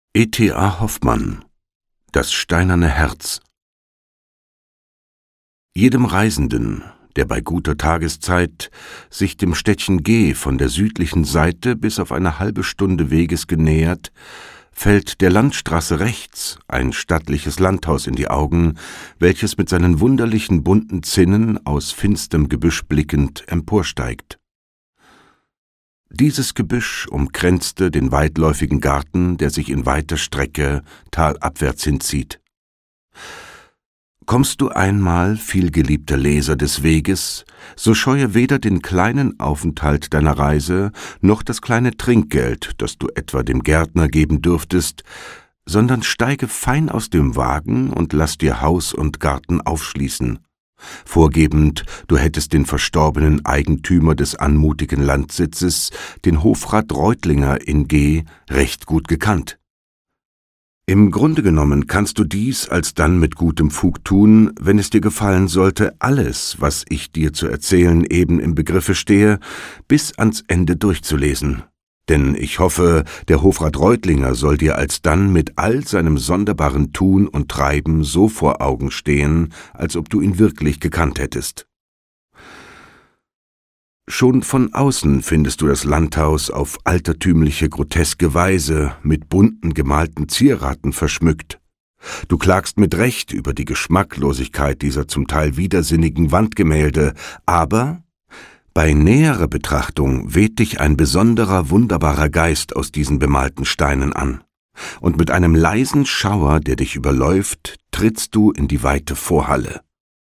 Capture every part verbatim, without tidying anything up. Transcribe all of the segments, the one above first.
E T A Hoffmann: Das steinerne Herz. Jedem Reisenden, der bei guter Tageszeit sich dem Städtchen G von der südlichen Seite bis auf eine halbe Stunde Weges genähert, fällt der Landstraße rechts ein stattliches Landhaus in die Augen, welches mit seinen wunderlichen bunten Zinnen aus finstem Gebüsch blickend emporsteigt. Dieses Gebüsch umkränzte den weitläufigen Garten, der sich in weiter Strecke talabwärts hinzieht. Kommst du einmal, vielgeliebter Leser des Weges, so scheue weder den kleinen Aufenthalt deiner Reise noch das kleine Trinkgeld, das du etwa dem Gärtner geben dürftest, sondern steige fein aus dem Wagen und lass dir Haus und Garten aufschließen, vorgebend, du hättest den verstorbenen Eigentümer des anmutigen Landsitzes, den Hofrat Reutlinger in G., recht gut gekannt. Im Grunde genommen kannst du dies alsdann mit gutem Fug tun, wenn es dir gefallen sollte, alles, was ich dir zu erzählen eben im Begriffe stehe, bis ans Ende durchzulesen. Denn ich hoffe, der Hofrat Reutlinger soll dir alsdann mit all seinem sonderbaren Tun und Treiben so vor Augen stehen, als ob du ihn wirklich gekannt hättest. Schon von außen findest du das Landhaus auf altertümliche, groteske Weise mit bunten gemalten Zieraten verschmückt. Du klagst mit Recht über die Geschmacklosigkeit dieser zum Teil widersinnigen Wandgemälde, aber bei näherer Betrachtung weht dich ein besonderer, wunderbarer Geist aus diesen bemalten Steinen an, und mit einem leisen Schauer, der dich überläuft, trittst du in die weite Vorhalle.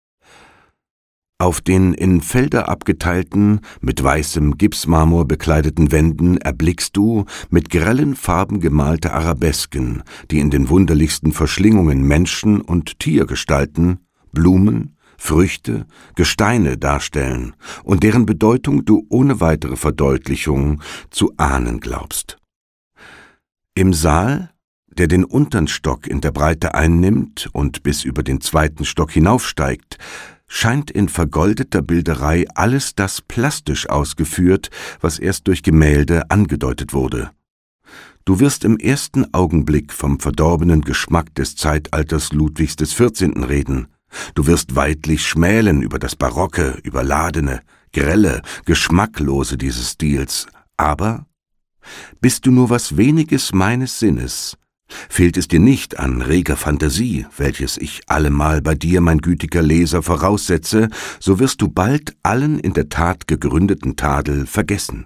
Auf den in Felder abgeteilten, mit weißem Gipsmarmor bekleideten Wänden erblickst du mit grellen Farben gemalte Arabesken, die in den wunderlichsten Verschlingungen Menschen- und Tiergestalten, Blumen, Früchte, Gesteine darstellen und deren Bedeutung du ohne weitere Verdeutlichung zu ahnen glaubst. Im Saal, der den untern Stock in der Breite einnimmt und bis über den zweiten Stock hinaufsteigt, scheint in vergoldeter Bilderei alles das plastisch ausgeführt, was erst durch Gemälde angedeutet wurde. Du wirst im ersten Augenblick vom verdorbenen Geschmack des Zeitalters Ludwigs des Vierzehnten reden. Du wirst weidlich schmälen über das Barocke, Überladene, Grelle, Geschmacklose dieses Stils. Aber bist du nur was weniges meines Sinnes, fehlt es dir nicht an reger Fantasie, welches ich allemal bei dir, mein gütiger Leser, voraussetze, so wirst du bald allen in der Tat gegründeten Tadel vergessen.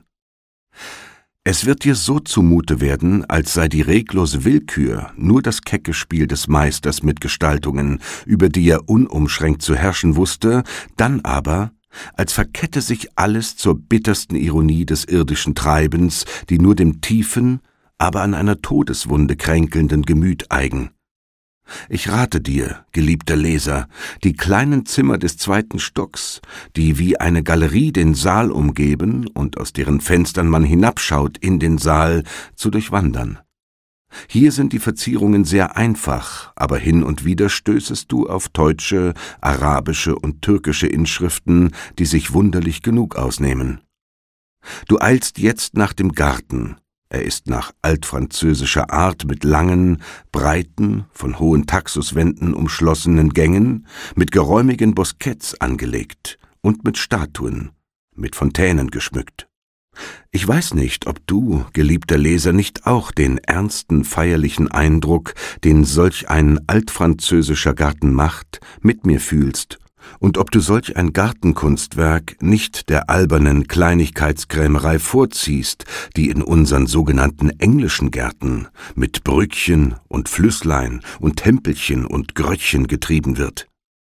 Es wird dir so zumute werden, als sei die reglose Willkür nur das kecke Spiel des Meisters mit Gestaltungen, über die er unumschränkt zu herrschen wusste, dann aber, als verkette sich alles zur bittersten Ironie des irdischen Treibens, die nur dem tiefen, aber an einer Todeswunde kränkelnden Gemüt eigen. Ich rate dir, geliebter Leser, die kleinen Zimmer des zweiten Stocks, die wie eine Galerie den Saal umgeben und aus deren Fenstern man hinabschaut in den Saal, zu durchwandern. Hier sind die Verzierungen sehr einfach, aber hin und wieder stößest du auf deutsche, arabische und türkische Inschriften, die sich wunderlich genug ausnehmen. Du eilst jetzt nach dem Garten. Er ist nach altfranzösischer Art mit langen, breiten, von hohen Taxuswänden umschlossenen Gängen, mit geräumigen Bosketts angelegt und mit Statuen, mit Fontänen geschmückt. Ich weiß nicht, ob du, geliebter Leser, nicht auch den ernsten, feierlichen Eindruck, den solch ein altfranzösischer Garten macht, mit mir fühlst, und ob du solch ein Gartenkunstwerk nicht der albernen Kleinigkeitskrämerei vorziehst, die in unseren sogenannten englischen Gärten mit Brückchen und Flüsslein und Tempelchen und Gröttchen getrieben wird.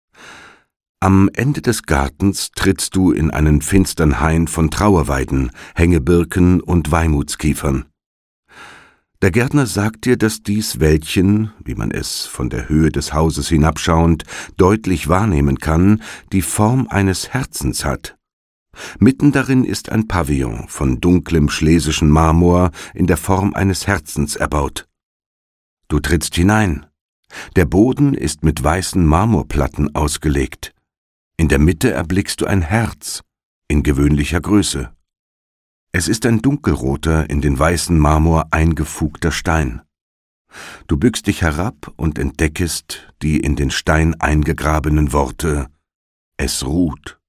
Am Ende des Gartens trittst du in einen finstern Hain von Trauerweiden, Hängebirken und Weimutskiefern. Der Gärtner sagt dir, dass dies Wäldchen, wie man es von der Höhe des Hauses hinabschauend deutlich wahrnehmen kann, die Form eines Herzens hat. Mitten darin ist ein Pavillon von dunklem schlesischen Marmor in der Form eines Herzens erbaut. Du trittst hinein. Der Boden ist mit weißen Marmorplatten ausgelegt. In der Mitte erblickst du ein Herz in gewöhnlicher Größe. Es ist ein dunkelroter, in den weißen Marmor eingefugter Stein. Du bückst dich herab und entdeckest die in den Stein eingegrabenen Worte: Es ruht.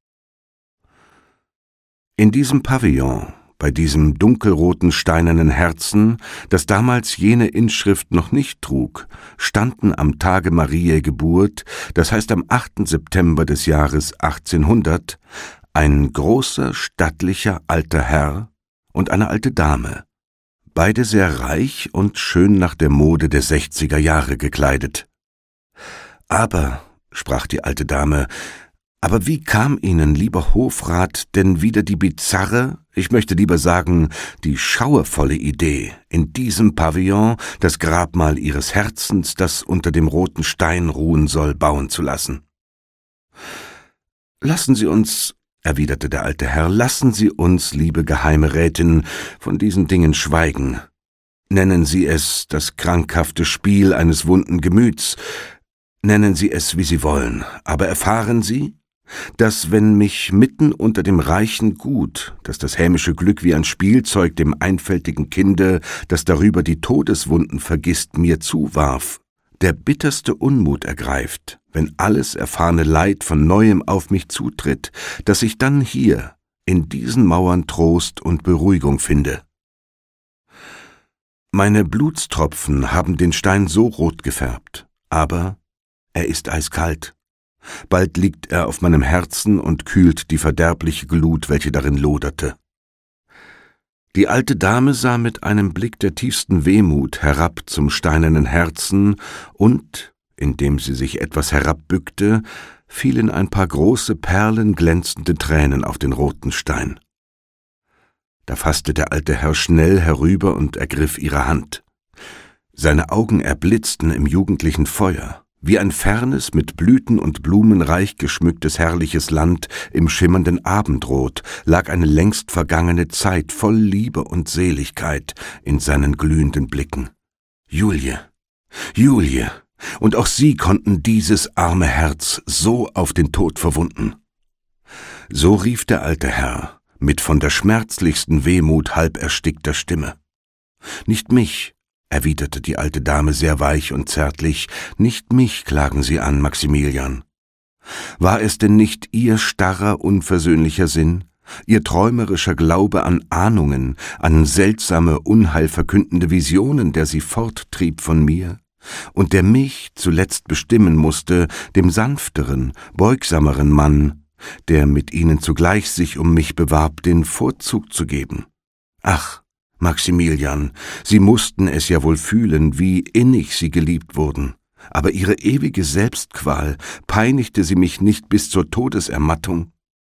In diesem Pavillon, bei diesem dunkelroten steinernen Herzen, das damals jene Inschrift noch nicht trug, standen am Tage Mariä Geburt, das heißt am achten September des Jahres achtzehnhundert, ein großer, stattlicher alter Herr und eine alte Dame, beide sehr reich und schön nach der Mode der sechziger Jahre gekleidet. »Aber«, sprach die alte Dame, »aber wie kam Ihnen, lieber Hofrat, denn wieder die bizarre, ich möchte lieber sagen, die schauervolle Idee, in diesem Pavillon das Grabmal Ihres Herzens, das unter dem roten Stein ruhen soll, bauen zu lassen?« »Lassen Sie uns«, erwiderte der alte Herr, »lassen Sie uns, liebe geheime Rätin, von diesen Dingen schweigen. Nennen Sie es das krankhafte Spiel eines wunden Gemüts, nennen Sie es, wie Sie wollen, aber erfahren Sie, dass wenn mich mitten unter dem reichen Gut, das das hämische Glück wie ein Spielzeug dem einfältigen Kinde, das darüber die Todeswunden vergisst, mir zuwarf, der bitterste Unmut ergreift, wenn alles erfahrene Leid von Neuem auf mich zutritt, dass ich dann hier, in diesen Mauern Trost und Beruhigung finde. Meine Blutstropfen haben den Stein so rot gefärbt, aber er ist eiskalt. Bald liegt er auf meinem Herzen und kühlt die verderbliche Glut, welche darin loderte.« Die alte Dame sah mit einem Blick der tiefsten Wehmut herab zum steinernen Herzen und, indem sie sich etwas herabbückte, fielen ein paar große, perlenglänzende Tränen auf den roten Stein. Da fasste der alte Herr schnell herüber und ergriff ihre Hand. Seine Augen erblitzten im jugendlichen Feuer, wie ein fernes, mit Blüten und Blumen reich geschmücktes herrliches Land im schimmernden Abendrot, lag eine längst vergangene Zeit voll Liebe und Seligkeit in seinen glühenden Blicken. Julie, Julie, und auch sie konnten dieses arme Herz so auf den Tod verwunden. So rief der alte Herr, mit von der schmerzlichsten Wehmut halb erstickter Stimme. »Nicht mich«, erwiderte die alte Dame sehr weich und zärtlich, »nicht mich klagen Sie an, Maximilian. War es denn nicht Ihr starrer, unversöhnlicher Sinn, Ihr träumerischer Glaube an Ahnungen, an seltsame, unheilverkündende Visionen, der Sie forttrieb von mir und der mich zuletzt bestimmen musste, dem sanfteren, beugsameren Mann, der mit Ihnen zugleich sich um mich bewarb, den Vorzug zu geben? Ach, Maximilian, Sie mussten es ja wohl fühlen, wie innig Sie geliebt wurden, aber Ihre ewige Selbstqual peinigte Sie mich nicht bis zur Todesermattung?«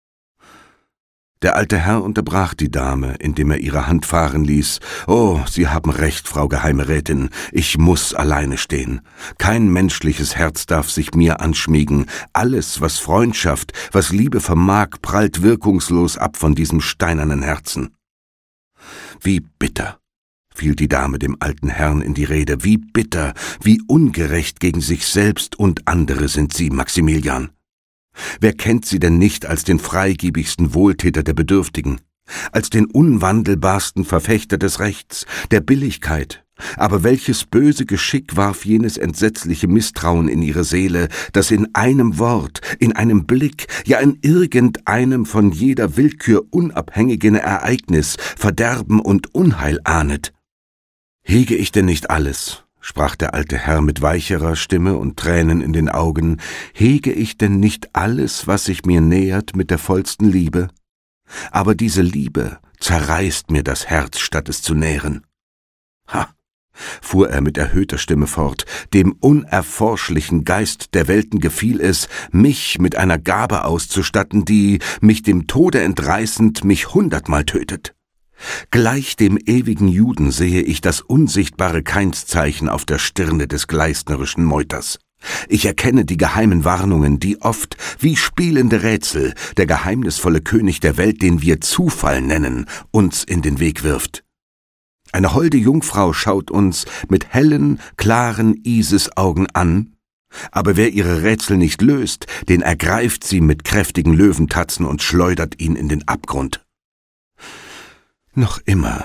Der alte Herr unterbrach die Dame, indem er ihre Hand fahren ließ. »Oh, Sie haben recht, Frau Geheime Rätin, ich muß alleine stehen. Kein menschliches Herz darf sich mir anschmiegen. Alles, was Freundschaft, was Liebe vermag, prallt wirkungslos ab von diesem steinernen Herzen.« »Wie bitter«, fiel die Dame dem alten Herrn in die Rede, »wie bitter, wie ungerecht gegen sich selbst und andere sind Sie, Maximilian. Wer kennt Sie denn nicht als den freigebigsten Wohltäter der Bedürftigen, als den unwandelbarsten Verfechter des Rechts, der Billigkeit? Aber welches böse Geschick warf jenes entsetzliche Misstrauen in Ihre Seele, das in einem Wort, in einem Blick, ja in irgendeinem von jeder Willkür unabhängigen Ereignis Verderben und Unheil ahnet? Hege ich denn nicht alles«, sprach der alte Herr mit weicherer Stimme und Tränen in den Augen, »hege ich denn nicht alles, was sich mir nähert, mit der vollsten Liebe? Aber diese Liebe zerreißt mir das Herz, statt es zu nähren. Ha!« fuhr er mit erhöhter Stimme fort, »dem unerforschlichen Geist der Welten gefiel es, mich mit einer Gabe auszustatten, die, mich dem Tode entreißend, mich hundertmal tötet. Gleich dem ewigen Juden sehe ich das unsichtbare Kainszeichen auf der Stirne des gleisnerischen Meuters. Ich erkenne die geheimen Warnungen, die oft, wie spielende Rätsel, der geheimnisvolle König der Welt, den wir Zufall nennen, uns in den Weg wirft. Eine holde Jungfrau schaut uns mit hellen, klaren Isisaugen an, aber wer ihre Rätsel nicht löst, den ergreift sie mit kräftigen Löwentatzen und schleudert ihn in den Abgrund.« »Noch immer«,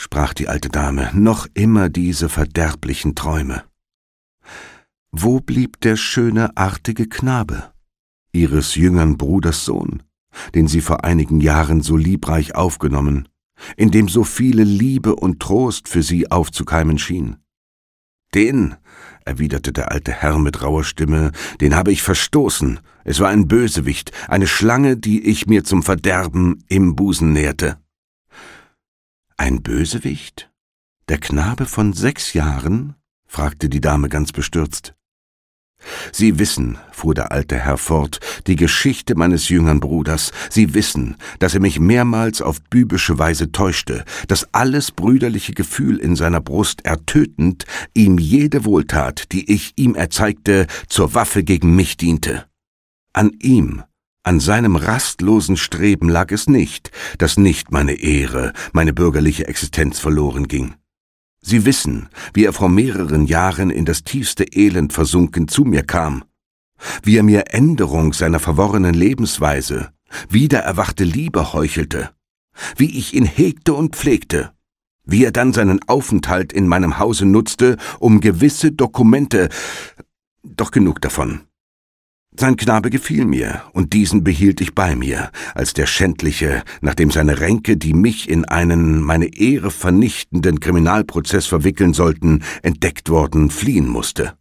sprach die alte Dame, noch immer diese verderblichen Träume. Wo blieb der schöne, artige Knabe, Ihres jüngern Bruders Sohn, den Sie vor einigen Jahren so liebreich aufgenommen, in dem so viele Liebe und Trost für Sie aufzukeimen schien? Den, erwiderte der alte Herr mit rauer Stimme, den habe ich verstoßen. Es war ein Bösewicht, eine Schlange, die ich mir zum Verderben im Busen nährte. Ein Bösewicht? Der Knabe von sechs Jahren? Fragte die Dame ganz bestürzt. Sie wissen, fuhr der alte Herr fort, die Geschichte meines jüngern Bruders. Sie wissen, dass er mich mehrmals auf bübische Weise täuschte, dass alles brüderliche Gefühl in seiner Brust ertötend ihm jede Wohltat, die ich ihm erzeigte, zur Waffe gegen mich diente. An ihm, an seinem rastlosen Streben lag es nicht, dass nicht meine Ehre, meine bürgerliche Existenz verloren ging. Sie wissen, wie er vor mehreren Jahren in das tiefste Elend versunken zu mir kam, wie er mir Änderung seiner verworrenen Lebensweise, wiedererwachte Liebe heuchelte, wie ich ihn hegte und pflegte, wie er dann seinen Aufenthalt in meinem Hause nutzte, um gewisse Dokumente, doch genug davon. Sein Knabe gefiel mir, und diesen behielt ich bei mir, als der Schändliche, nachdem seine Ränke, die mich in einen meine Ehre vernichtenden Kriminalprozess verwickeln sollten, entdeckt worden, fliehen musste.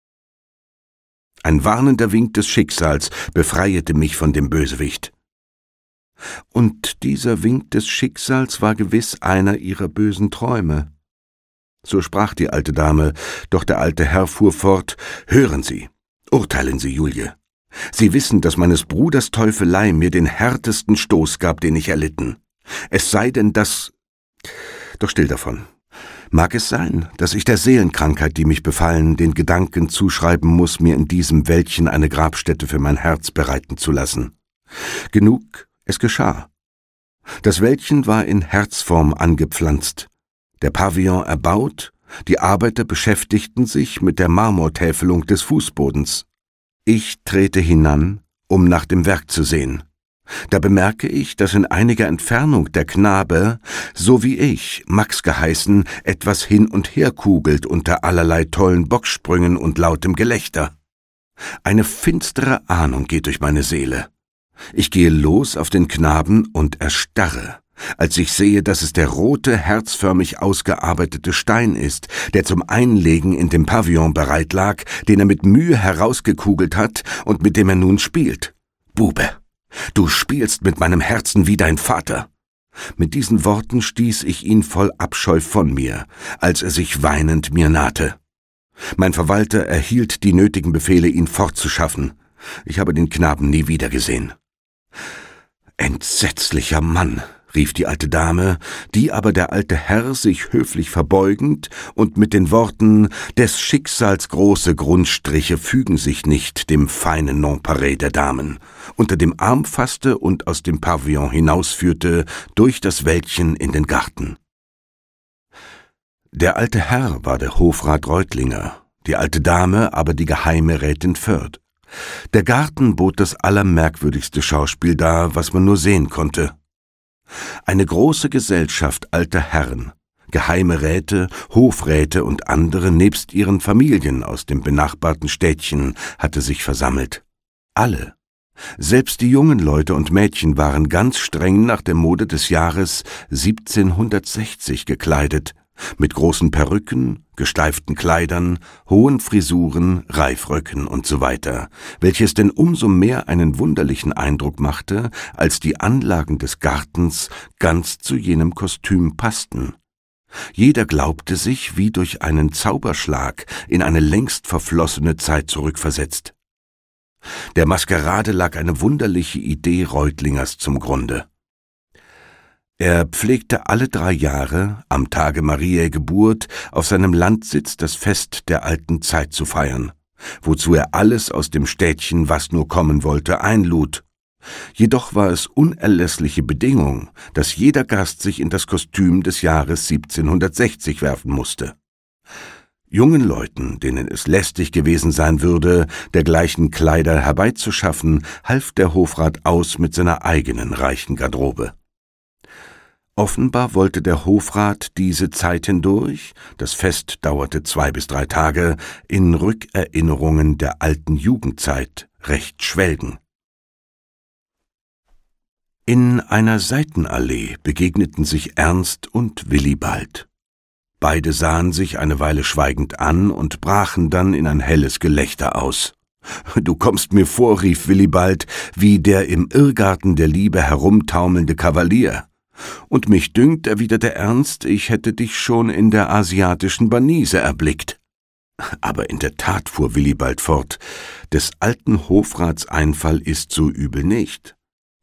Ein warnender Wink des Schicksals befreiete mich von dem Bösewicht. Und dieser Wink des Schicksals war gewiss einer ihrer bösen Träume. So sprach die alte Dame, doch der alte Herr fuhr fort: »Hören Sie, urteilen Sie, Julie. Sie wissen, dass meines Bruders Teufelei mir den härtesten Stoß gab, den ich erlitten. Es sei denn, dass... Doch still davon. Mag es sein, dass ich der Seelenkrankheit, die mich befallen, den Gedanken zuschreiben muss, mir in diesem Wäldchen eine Grabstätte für mein Herz bereiten zu lassen? Genug, es geschah. Das Wäldchen war in Herzform angepflanzt, der Pavillon erbaut, die Arbeiter beschäftigten sich mit der Marmortäfelung des Fußbodens. Ich trete hinan, um nach dem Werk zu sehen. Da bemerke ich, dass in einiger Entfernung der Knabe, so wie ich, Max geheißen, etwas hin und her kugelt unter allerlei tollen Bocksprüngen und lautem Gelächter. Eine finstere Ahnung geht durch meine Seele. Ich gehe los auf den Knaben und erstarre, als ich sehe, dass es der rote, herzförmig ausgearbeitete Stein ist, der zum Einlegen in dem Pavillon bereit lag, den er mit Mühe herausgekugelt hat und mit dem er nun spielt. »Bube, du spielst mit meinem Herzen wie dein Vater.« Mit diesen Worten stieß ich ihn voll Abscheu von mir, als er sich weinend mir nahte. Mein Verwalter erhielt die nötigen Befehle, ihn fortzuschaffen. Ich habe den Knaben nie wiedergesehen. »Entsetzlicher Mann«, rief die alte Dame, die aber der alte Herr sich höflich verbeugend und mit den Worten »des Schicksals große Grundstriche fügen sich nicht dem feinen Nonpareil der Damen« unter dem Arm fasste und aus dem Pavillon hinausführte, durch das Wäldchen in den Garten. Der alte Herr war der Hofrat Reutlinger, die alte Dame aber die geheime Rätin Foerd. Der Garten bot das allermerkwürdigste Schauspiel dar, was man nur sehen konnte. Eine große Gesellschaft alter Herren, geheime Räte, Hofräte und andere nebst ihren Familien aus dem benachbarten Städtchen hatte sich versammelt. Alle, selbst die jungen Leute und Mädchen, waren ganz streng nach der Mode des Jahres siebzehnhundertsechzig gekleidet, mit großen Perücken, gesteiften Kleidern, hohen Frisuren, Reifröcken und so weiter, welches denn umso mehr einen wunderlichen Eindruck machte, als die Anlagen des Gartens ganz zu jenem Kostüm passten. Jeder glaubte sich wie durch einen Zauberschlag in eine längst verflossene Zeit zurückversetzt. Der Maskerade lag eine wunderliche Idee Reutlingers zum Grunde. Er pflegte alle drei Jahre, am Tage Mariä Geburt, auf seinem Landsitz das Fest der alten Zeit zu feiern, wozu er alles aus dem Städtchen, was nur kommen wollte, einlud. Jedoch war es unerlässliche Bedingung, dass jeder Gast sich in das Kostüm des Jahres siebzehnhundertsechzig werfen musste. Jungen Leuten, denen es lästig gewesen sein würde, dergleichen Kleider herbeizuschaffen, half der Hofrat aus mit seiner eigenen reichen Garderobe. Offenbar wollte der Hofrat diese Zeit hindurch, das Fest dauerte zwei bis drei Tage, in Rückerinnerungen der alten Jugendzeit recht schwelgen. In einer Seitenallee begegneten sich Ernst und Willibald. Beide sahen sich eine Weile schweigend an und brachen dann in ein helles Gelächter aus. »Du kommst mir vor«, rief Willibald, »wie der im Irrgarten der Liebe herumtaumelnde Kavalier. Und mich dünkt«, erwiderte Ernst, »ich hätte dich schon in der asiatischen Banise erblickt.« »Aber in der Tat«, fuhr Willibald fort, »des alten Hofrats Einfall ist so übel nicht.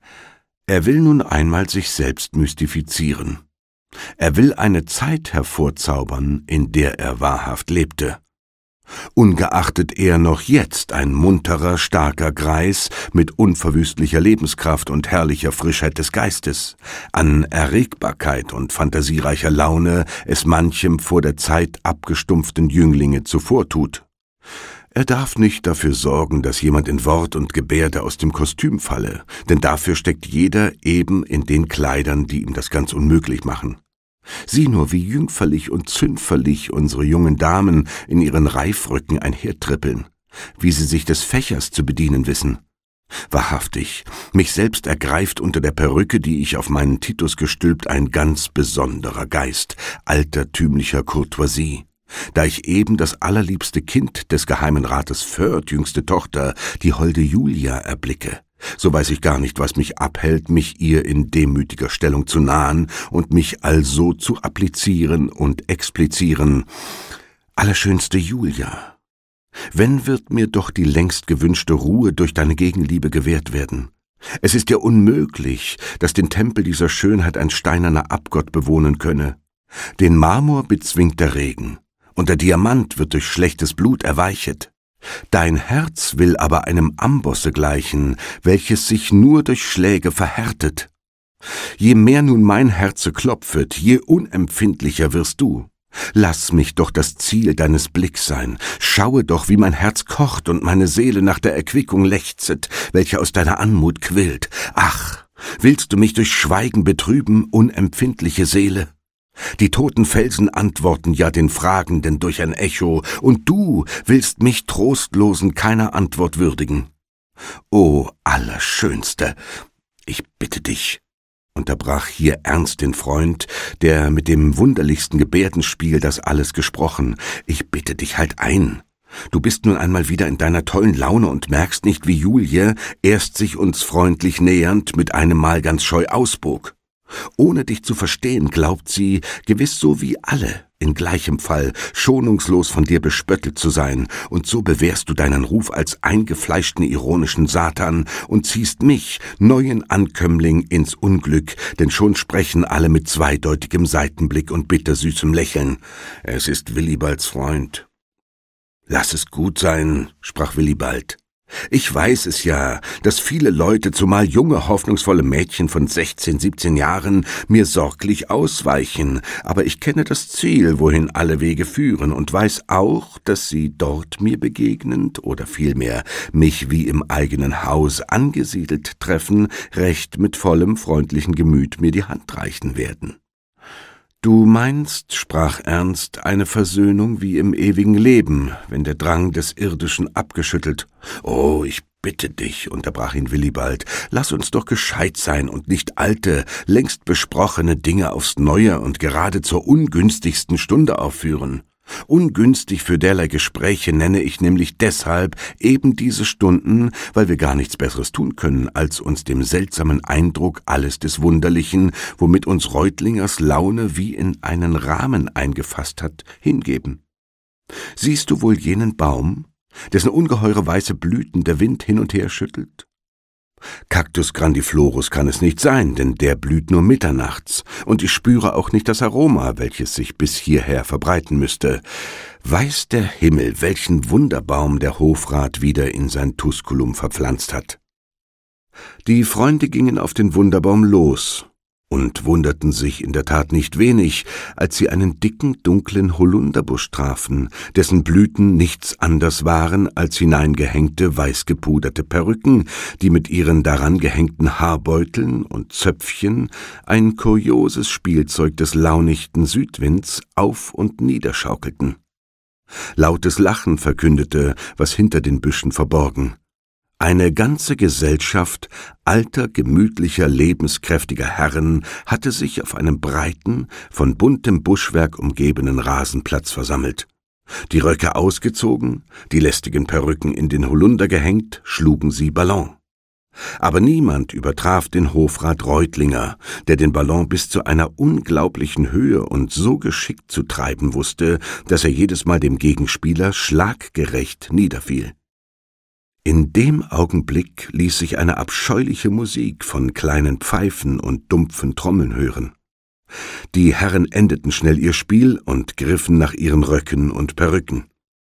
Er will nun einmal sich selbst mystifizieren. Er will eine Zeit hervorzaubern, in der er wahrhaft lebte. Ungeachtet er noch jetzt ein munterer, starker Greis mit unverwüstlicher Lebenskraft und herrlicher Frischheit des Geistes, an Erregbarkeit und fantasiereicher Laune es manchem vor der Zeit abgestumpften Jünglinge zuvortut. Er darf nicht dafür sorgen, dass jemand in Wort und Gebärde aus dem Kostüm falle, denn dafür steckt jeder eben in den Kleidern, die ihm das ganz unmöglich machen. Sieh nur, wie jüngferlich und zündferlich unsere jungen Damen in ihren Reifröcken einhertrippeln, wie sie sich des Fächers zu bedienen wissen. Wahrhaftig, mich selbst ergreift unter der Perücke, die ich auf meinen Titus gestülpt, ein ganz besonderer Geist altertümlicher Courtoisie. Da ich eben das allerliebste Kind des Geheimen Rates Foerd, jüngste Tochter, die holde Julia, erblicke, so weiß ich gar nicht, was mich abhält, mich ihr in demütiger Stellung zu nahen und mich also zu applizieren und explizieren. Allerschönste Julia, wenn wird mir doch die längst gewünschte Ruhe durch deine Gegenliebe gewährt werden? Es ist ja unmöglich, dass den Tempel dieser Schönheit ein steinerner Abgott bewohnen könne. Den Marmor bezwingt der Regen, und der Diamant wird durch schlechtes Blut erweichet. Dein Herz will aber einem Ambosse gleichen, welches sich nur durch Schläge verhärtet. Je mehr nun mein Herze klopfet, je unempfindlicher wirst du. Lass mich doch das Ziel deines Blicks sein, schaue doch, wie mein Herz kocht und meine Seele nach der Erquickung lechzet, welche aus deiner Anmut quillt. Ach, willst du mich durch Schweigen betrüben, unempfindliche Seele? Die toten Felsen antworten ja den Fragenden durch ein Echo, und du willst mich trostlosen keiner Antwort würdigen. O Allerschönste, ich bitte dich«, unterbrach hier Ernst den Freund, der mit dem wunderlichsten Gebärdenspiel das alles gesprochen, »ich bitte dich, halt ein. Du bist nun einmal wieder in deiner tollen Laune und merkst nicht, wie Julie, erst sich uns freundlich nähernd, mit einem Mal ganz scheu ausbog. Ohne dich zu verstehen, glaubt sie, gewiss so wie alle, in gleichem Fall, schonungslos von dir bespöttelt zu sein, und so bewährst du deinen Ruf als eingefleischten ironischen Satan und ziehst mich, neuen Ankömmling, ins Unglück, denn schon sprechen alle mit zweideutigem Seitenblick und bittersüßem Lächeln. Es ist Willibalds Freund.« »Lass es gut sein«, sprach Willibald. »Ich weiß es ja, dass viele Leute, zumal junge, hoffnungsvolle Mädchen von sechzehn, siebzehn Jahren, mir sorglich ausweichen, aber ich kenne das Ziel, wohin alle Wege führen, und weiß auch, dass sie dort mir begegnend oder vielmehr mich wie im eigenen Haus angesiedelt treffen, recht mit vollem freundlichen Gemüt mir die Hand reichen werden.« »Du meinst«, sprach Ernst, »eine Versöhnung wie im ewigen Leben, wenn der Drang des Irdischen abgeschüttelt.« »Oh, ich bitte dich«, unterbrach ihn Willibald, »lass uns doch gescheit sein und nicht alte, längst besprochene Dinge aufs Neue und gerade zur ungünstigsten Stunde aufführen. Ungünstig für derlei Gespräche nenne ich nämlich deshalb eben diese Stunden, weil wir gar nichts Besseres tun können, als uns dem seltsamen Eindruck alles des Wunderlichen, womit uns Reutlingers Laune wie in einen Rahmen eingefasst hat, hingeben. Siehst du wohl jenen Baum, dessen ungeheure weiße Blüten der Wind hin und her schüttelt? Cactus grandiflorus kann es nicht sein, denn der blüht nur mitternachts, und ich spüre auch nicht das Aroma, welches sich bis hierher verbreiten müsste. Weiß der Himmel, welchen Wunderbaum der Hofrat wieder in sein Tusculum verpflanzt hat. Die Freunde gingen auf den Wunderbaum los, und wunderten sich in der Tat nicht wenig, als sie einen dicken, dunklen Holunderbusch trafen, dessen Blüten nichts anders waren als hineingehängte, weißgepuderte Perücken, die mit ihren daran gehängten Haarbeuteln und Zöpfchen ein kurioses Spielzeug des launichten Südwinds auf- und niederschaukelten. Lautes Lachen verkündete, was hinter den Büschen verborgen. Eine ganze Gesellschaft alter, gemütlicher, lebenskräftiger Herren hatte sich auf einem breiten, von buntem Buschwerk umgebenen Rasenplatz versammelt. Die Röcke ausgezogen, die lästigen Perücken in den Holunder gehängt, schlugen sie Ballon. Aber niemand übertraf den Hofrat Reutlinger, der den Ballon bis zu einer unglaublichen Höhe und so geschickt zu treiben wusste, dass er jedes Mal dem Gegenspieler schlaggerecht niederfiel. In dem Augenblick ließ sich eine abscheuliche Musik von kleinen Pfeifen und dumpfen Trommeln hören. Die Herren endeten schnell ihr Spiel und griffen nach ihren Röcken und Perücken.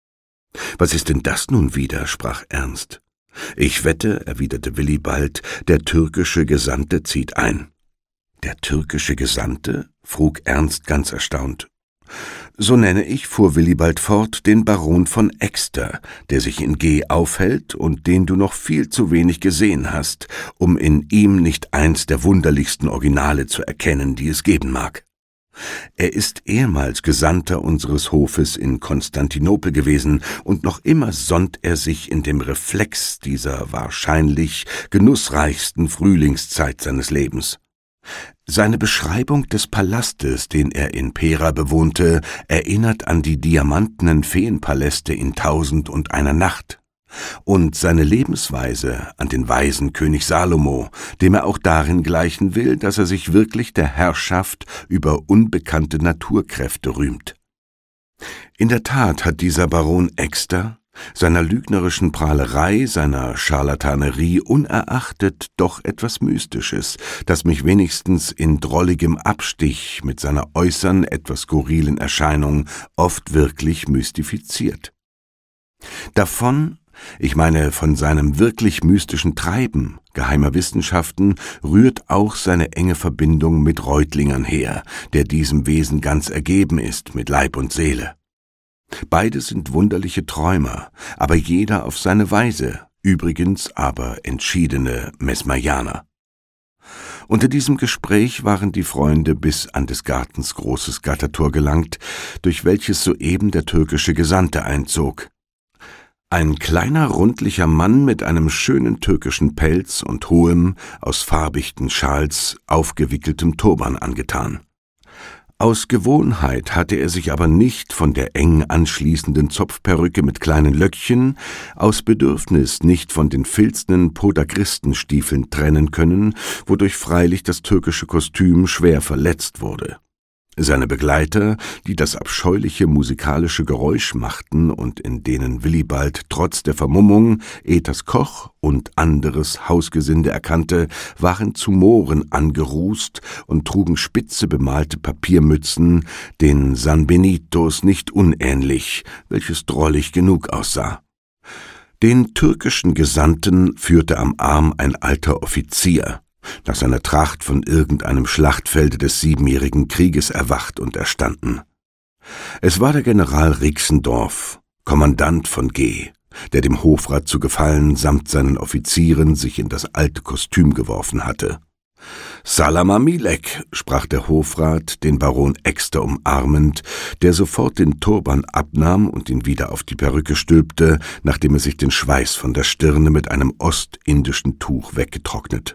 »Was ist denn das nun wieder?« sprach Ernst. »Ich wette«, erwiderte Willibald, »der türkische Gesandte zieht ein.« »Der türkische Gesandte?« frug Ernst ganz erstaunt. »So nenne ich«, fuhr Willibald fort, »den Baron von Exter, der sich in G aufhält und den du noch viel zu wenig gesehen hast, um in ihm nicht eins der wunderlichsten Originale zu erkennen, die es geben mag. Er ist ehemals Gesandter unseres Hofes in Konstantinopel gewesen, und noch immer sonnt er sich in dem Reflex dieser wahrscheinlich genussreichsten Frühlingszeit seines Lebens. Seine Beschreibung des Palastes, den er in Pera bewohnte, erinnert an die diamantenen Feenpaläste in Tausend und einer Nacht, und seine Lebensweise an den weisen König Salomo, dem er auch darin gleichen will, dass er sich wirklich der Herrschaft über unbekannte Naturkräfte rühmt. In der Tat hat dieser Baron Exter seiner lügnerischen Prahlerei, seiner Scharlatanerie unerachtet doch etwas Mystisches, das mich wenigstens in drolligem Abstich mit seiner äußern, etwas skurrilen Erscheinung oft wirklich mystifiziert. Davon, ich meine von seinem wirklich mystischen Treiben geheimer Wissenschaften, rührt auch seine enge Verbindung mit Reutlingern her, der diesem Wesen ganz ergeben ist mit Leib und Seele. Beide sind wunderliche Träumer, aber jeder auf seine Weise, übrigens aber entschiedene Mesmerianer. Unter diesem Gespräch waren die Freunde bis an des Gartens großes Gattertor gelangt, durch welches soeben der türkische Gesandte einzog. Ein kleiner, rundlicher Mann mit einem schönen türkischen Pelz und hohem, aus farbichten Schals aufgewickeltem Turban angetan. Aus Gewohnheit hatte er sich aber nicht von der eng anschließenden Zopfperücke mit kleinen Löckchen, aus Bedürfnis nicht von den filznen Podagristenstiefeln trennen können, wodurch freilich das türkische Kostüm schwer verletzt wurde. Seine Begleiter, die das abscheuliche musikalische Geräusch machten und in denen Willibald trotz der Vermummung Ethers Koch und anderes Hausgesinde erkannte, waren zu Mohren angerußt und trugen spitze bemalte Papiermützen, den Sanbenitos nicht unähnlich, welches drollig genug aussah. Den türkischen Gesandten führte am Arm ein alter Offizier, nach seiner Tracht von irgendeinem Schlachtfelde des Siebenjährigen Krieges erwacht und erstanden. Es war der General Rixendorf, Kommandant von G, der dem Hofrat zu gefallen samt seinen Offizieren sich in das alte Kostüm geworfen hatte. »Salam amilek«, sprach der Hofrat, den Baron Exter umarmend, der sofort den Turban abnahm und ihn wieder auf die Perücke stülpte, nachdem er sich den Schweiß von der Stirne mit einem ostindischen Tuch weggetrocknet.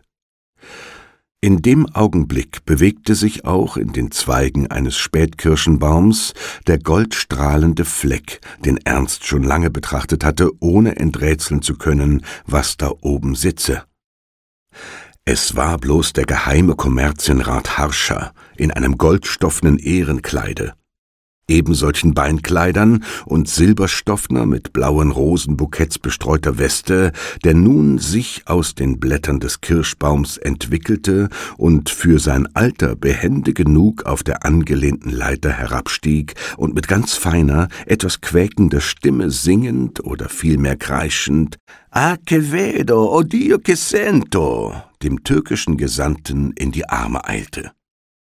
In dem Augenblick bewegte sich auch in den Zweigen eines Spätkirschenbaums der goldstrahlende Fleck, den Ernst schon lange betrachtet hatte, ohne enträtseln zu können, was da oben sitze. Es war bloß der geheime Kommerzienrat Harscher in einem goldstoffenen Ehrenkleide, ebensolchen Beinkleidern und silberstoffner mit blauen Rosenbuketts bestreuter Weste, der nun sich aus den Blättern des Kirschbaums entwickelte und für sein Alter behende genug auf der angelehnten Leiter herabstieg und mit ganz feiner, etwas quäkender Stimme singend oder vielmehr kreischend »Ah, che vedo, oddio che sento«, dem türkischen Gesandten in die Arme eilte.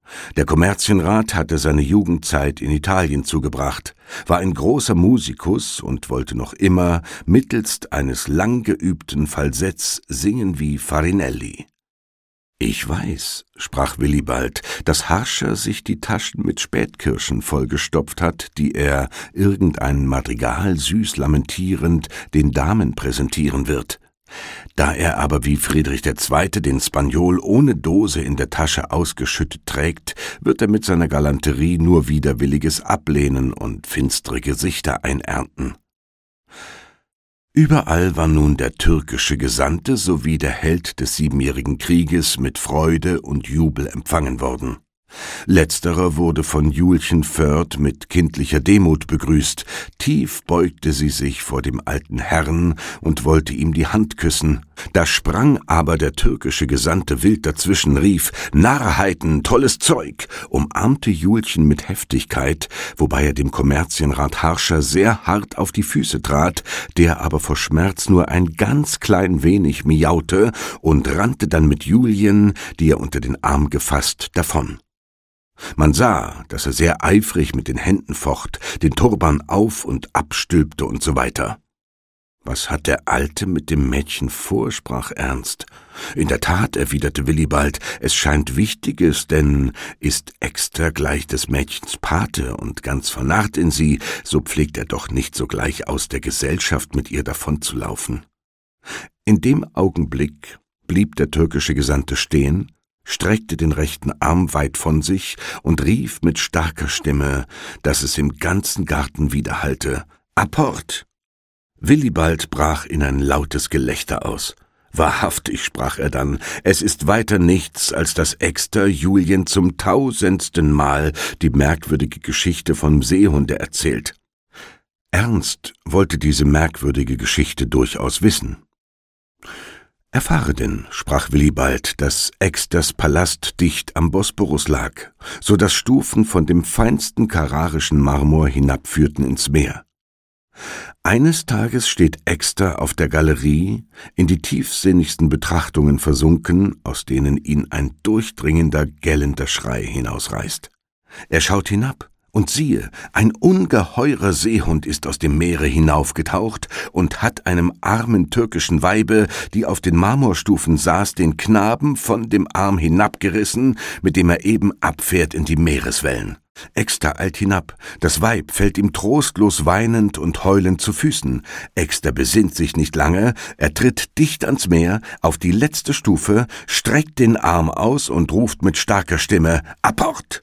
Der Kommerzienrat hatte seine Jugendzeit in Italien zugebracht, war ein großer Musikus und wollte noch immer mittelst eines lang geübten Falsetts singen wie Farinelli. »Ich weiß«, sprach Willibald, »dass Harscher sich die Taschen mit Spätkirschen vollgestopft hat, die er, irgendein Madrigal süß lamentierend, den Damen präsentieren wird. Da er aber wie Friedrich der Zweite den Spanjol ohne Dose in der Tasche ausgeschüttet trägt, wird er mit seiner Galanterie nur Widerwilliges ablehnen und finstere Gesichter einernten.« Überall war nun der türkische Gesandte sowie der Held des Siebenjährigen Krieges mit Freude und Jubel empfangen worden. Letzterer wurde von Julchen Foerd mit kindlicher Demut begrüßt. Tief beugte sie sich vor dem alten Herrn und wollte ihm die Hand küssen. Da sprang aber der türkische Gesandte wild dazwischen, rief: »Narrheiten, tolles Zeug!« umarmte Julchen mit Heftigkeit, wobei er dem Kommerzienrat Harscher sehr hart auf die Füße trat, der aber vor Schmerz nur ein ganz klein wenig miaute und rannte dann mit Julien, die er unter den Arm gefasst, davon. Man sah, dass er sehr eifrig mit den Händen focht, den Turban auf- und abstülpte und so weiter. »Was hat der Alte mit dem Mädchen vor?« sprach Ernst. »In der Tat«, erwiderte Willibald, »es scheint Wichtiges, denn ist Exter gleich des Mädchens Pate und ganz vernarrt in sie, so pflegt er doch nicht sogleich aus der Gesellschaft mit ihr davonzulaufen.« In dem Augenblick blieb der türkische Gesandte stehen, streckte den rechten Arm weit von sich und rief mit starker Stimme, dass es im ganzen Garten widerhallte: »Apport!« Willibald brach in ein lautes Gelächter aus. »Wahrhaftig«, sprach er dann, »es ist weiter nichts, als dass Exter Julien zum tausendsten Mal die merkwürdige Geschichte vom Seehunde erzählt.« Ernst wollte diese merkwürdige Geschichte durchaus wissen. »Erfahre denn«, sprach Willibald, »dass Exters Palast dicht am Bosporus lag, so dass Stufen von dem feinsten karrarischen Marmor hinabführten ins Meer. Eines Tages steht Exter auf der Galerie, in die tiefsinnigsten Betrachtungen versunken, aus denen ihn ein durchdringender, gellender Schrei hinausreißt. Er schaut hinab, und siehe, ein ungeheurer Seehund ist aus dem Meere hinaufgetaucht und hat einem armen türkischen Weibe, die auf den Marmorstufen saß, den Knaben von dem Arm hinabgerissen, mit dem er eben abfährt in die Meereswellen. Exter eilt hinab, das Weib fällt ihm trostlos weinend und heulend zu Füßen. Exter besinnt sich nicht lange, er tritt dicht ans Meer, auf die letzte Stufe, streckt den Arm aus und ruft mit starker Stimme: »Apport!«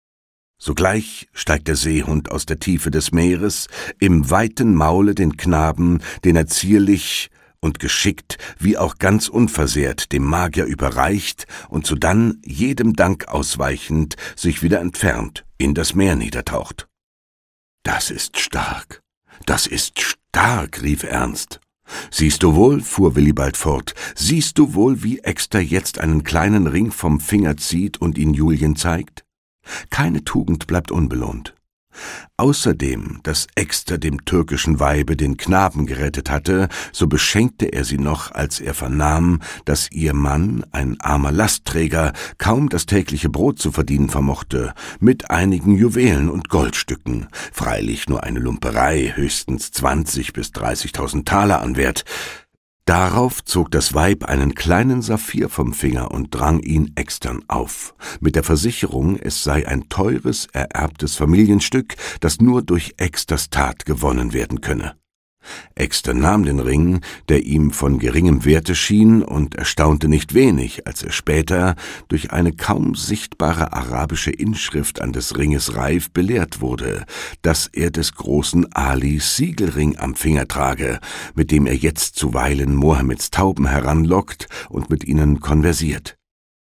Sogleich steigt der Seehund aus der Tiefe des Meeres, im weiten Maule den Knaben, den er zierlich und geschickt, wie auch ganz unversehrt, dem Magier überreicht und sodann, jedem Dank ausweichend, sich wieder entfernt, in das Meer niedertaucht. »Das ist stark, das ist stark«, rief Ernst. »Siehst du wohl«, fuhr Willibald fort, »siehst du wohl, wie Exter jetzt einen kleinen Ring vom Finger zieht und ihn Julien zeigt? Keine Tugend bleibt unbelohnt. Außerdem, dass Exter dem türkischen Weibe den Knaben gerettet hatte, so beschenkte er sie noch, als er vernahm, dass ihr Mann, ein armer Lastträger, kaum das tägliche Brot zu verdienen vermochte, mit einigen Juwelen und Goldstücken, freilich nur eine Lumperei, höchstens zwanzig bis dreißigtausend Taler an Wert. Darauf zog das Weib einen kleinen Saphir vom Finger und drang ihn Extern auf, mit der Versicherung, es sei ein teures, ererbtes Familienstück, das nur durch Exters Tat gewonnen werden könne. Exter nahm den Ring, der ihm von geringem Werte schien, und erstaunte nicht wenig, als er später durch eine kaum sichtbare arabische Inschrift an des Ringes Reif belehrt wurde, dass er des großen Alis Siegelring am Finger trage, mit dem er jetzt zuweilen Mohammeds Tauben heranlockt und mit ihnen konversiert.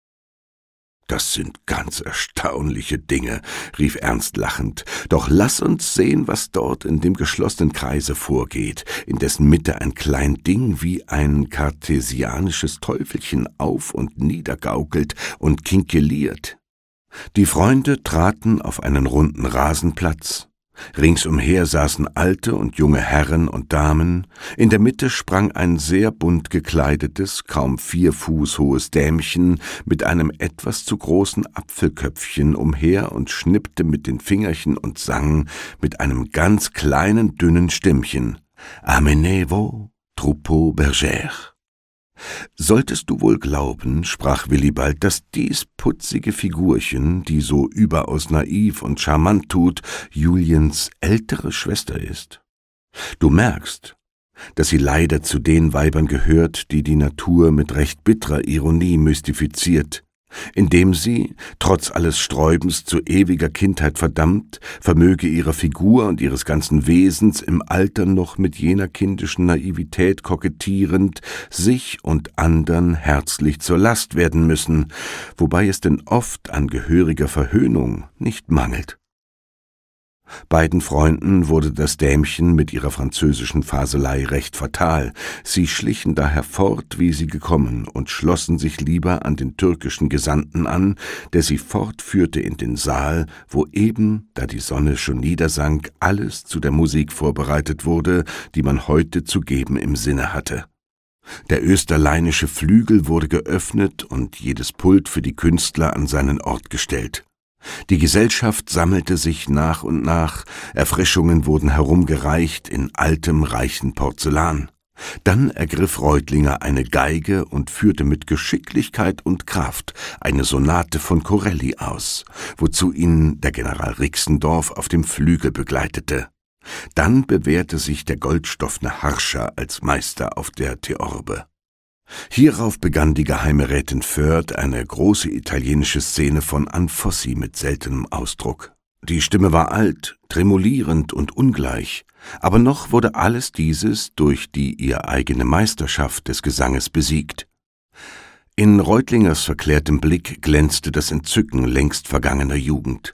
»Das sind ganz erstaunliche Dinge«, rief Ernst lachend, »doch lass uns sehen, was dort in dem geschlossenen Kreise vorgeht, in dessen Mitte ein klein Ding wie ein kartesianisches Teufelchen auf und niedergaukelt und kinkeliert.« Die Freunde traten auf einen runden Rasenplatz. Ringsumher saßen alte und junge Herren und Damen, in der Mitte sprang ein sehr bunt gekleidetes, kaum vier Fuß hohes Dämchen mit einem etwas zu großen Apfelköpfchen umher und schnippte mit den Fingerchen und sang mit einem ganz kleinen, dünnen Stimmchen: »Amenez-vous, troupeau bergère.« »Solltest du wohl glauben«, sprach Willibald, »dass dies putzige Figurchen, die so überaus naiv und charmant tut, Juliens ältere Schwester ist? Du merkst, dass sie leider zu den Weibern gehört, die die Natur mit recht bitterer Ironie mystifiziert, indem sie, trotz alles Sträubens zu ewiger Kindheit verdammt, vermöge ihrer Figur und ihres ganzen Wesens im Alter noch mit jener kindischen Naivität kokettierend, sich und andern herzlich zur Last werden müssen, wobei es denn oft an gehöriger Verhöhnung nicht mangelt. Beiden Freunden wurde das Dämchen mit ihrer französischen Faselei recht fatal. Sie schlichen daher fort, wie sie gekommen, und schlossen sich lieber an den türkischen Gesandten an, der sie fortführte in den Saal, wo eben, da die Sonne schon niedersank, alles zu der Musik vorbereitet wurde, die man heute zu geben im Sinne hatte. Der österleinische Flügel wurde geöffnet und jedes Pult für die Künstler an seinen Ort gestellt. Die Gesellschaft sammelte sich nach und nach, Erfrischungen wurden herumgereicht in altem, reichen Porzellan. Dann ergriff Reutlinger eine Geige und führte mit Geschicklichkeit und Kraft eine Sonate von Corelli aus, wozu ihn der General Rixendorf auf dem Flügel begleitete. Dann bewährte sich der goldstoffne Harscher als Meister auf der Theorbe. Hierauf begann die geheime Rätin Foerd eine große italienische Szene von Anfossi mit seltenem Ausdruck. Die Stimme war alt, tremolierend und ungleich, aber noch wurde alles dieses durch die ihr eigene Meisterschaft des Gesanges besiegt. In Reutlingers verklärtem Blick glänzte das Entzücken längst vergangener Jugend.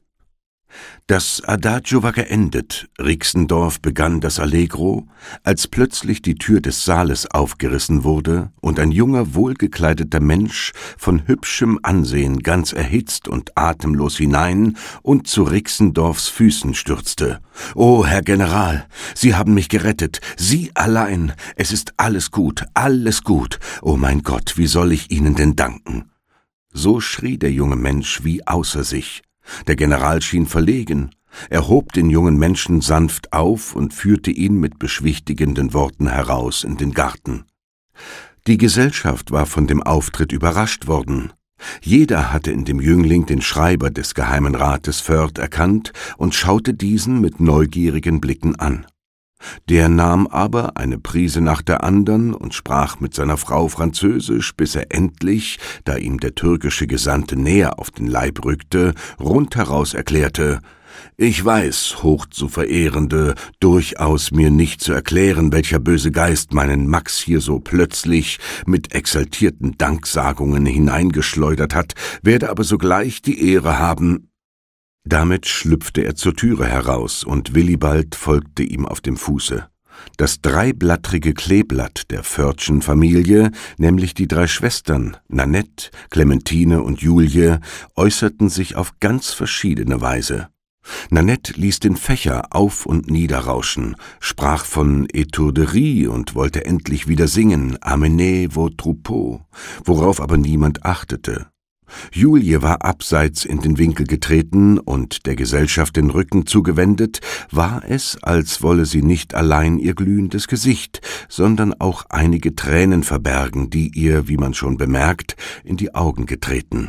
Das Adagio war geendet, Rixendorf begann das Allegro, als plötzlich die Tür des Saales aufgerissen wurde und ein junger, wohlgekleideter Mensch von hübschem Ansehen ganz erhitzt und atemlos hinein und zu Rixendorfs Füßen stürzte. »O Herr General, Sie haben mich gerettet, Sie allein, es ist alles gut, alles gut, oh mein Gott, wie soll ich Ihnen denn danken?« So schrie der junge Mensch wie außer sich. Der General schien verlegen. Er hob den jungen Menschen sanft auf und führte ihn mit beschwichtigenden Worten heraus in den Garten. Die Gesellschaft war von dem Auftritt überrascht worden. Jeder hatte in dem Jüngling den Schreiber des Geheimen Rates Foerd erkannt und schaute diesen mit neugierigen Blicken an. Der nahm aber eine Prise nach der andern und sprach mit seiner Frau Französisch, bis er endlich, da ihm der türkische Gesandte näher auf den Leib rückte, rundheraus erklärte: »Ich weiß, hoch zu Verehrende, durchaus mir nicht zu erklären, welcher böse Geist meinen Max hier so plötzlich mit exaltierten Danksagungen hineingeschleudert hat, werde aber sogleich die Ehre haben.« Damit schlüpfte er zur Türe heraus, und Willibald folgte ihm auf dem Fuße. Das dreiblattrige Kleeblatt der Foerdschen Familie, nämlich die drei Schwestern Nanette, Clementine und Julie, äußerten sich auf ganz verschiedene Weise. Nanette ließ den Fächer auf und nieder rauschen, sprach von Etourderie und wollte endlich wieder singen, »Amenez vos troupeaux«, worauf aber niemand achtete. Julie war abseits in den Winkel getreten und der Gesellschaft den Rücken zugewendet, war es, als wolle sie nicht allein ihr glühendes Gesicht, sondern auch einige Tränen verbergen, die ihr, wie man schon bemerkt, in die Augen getreten.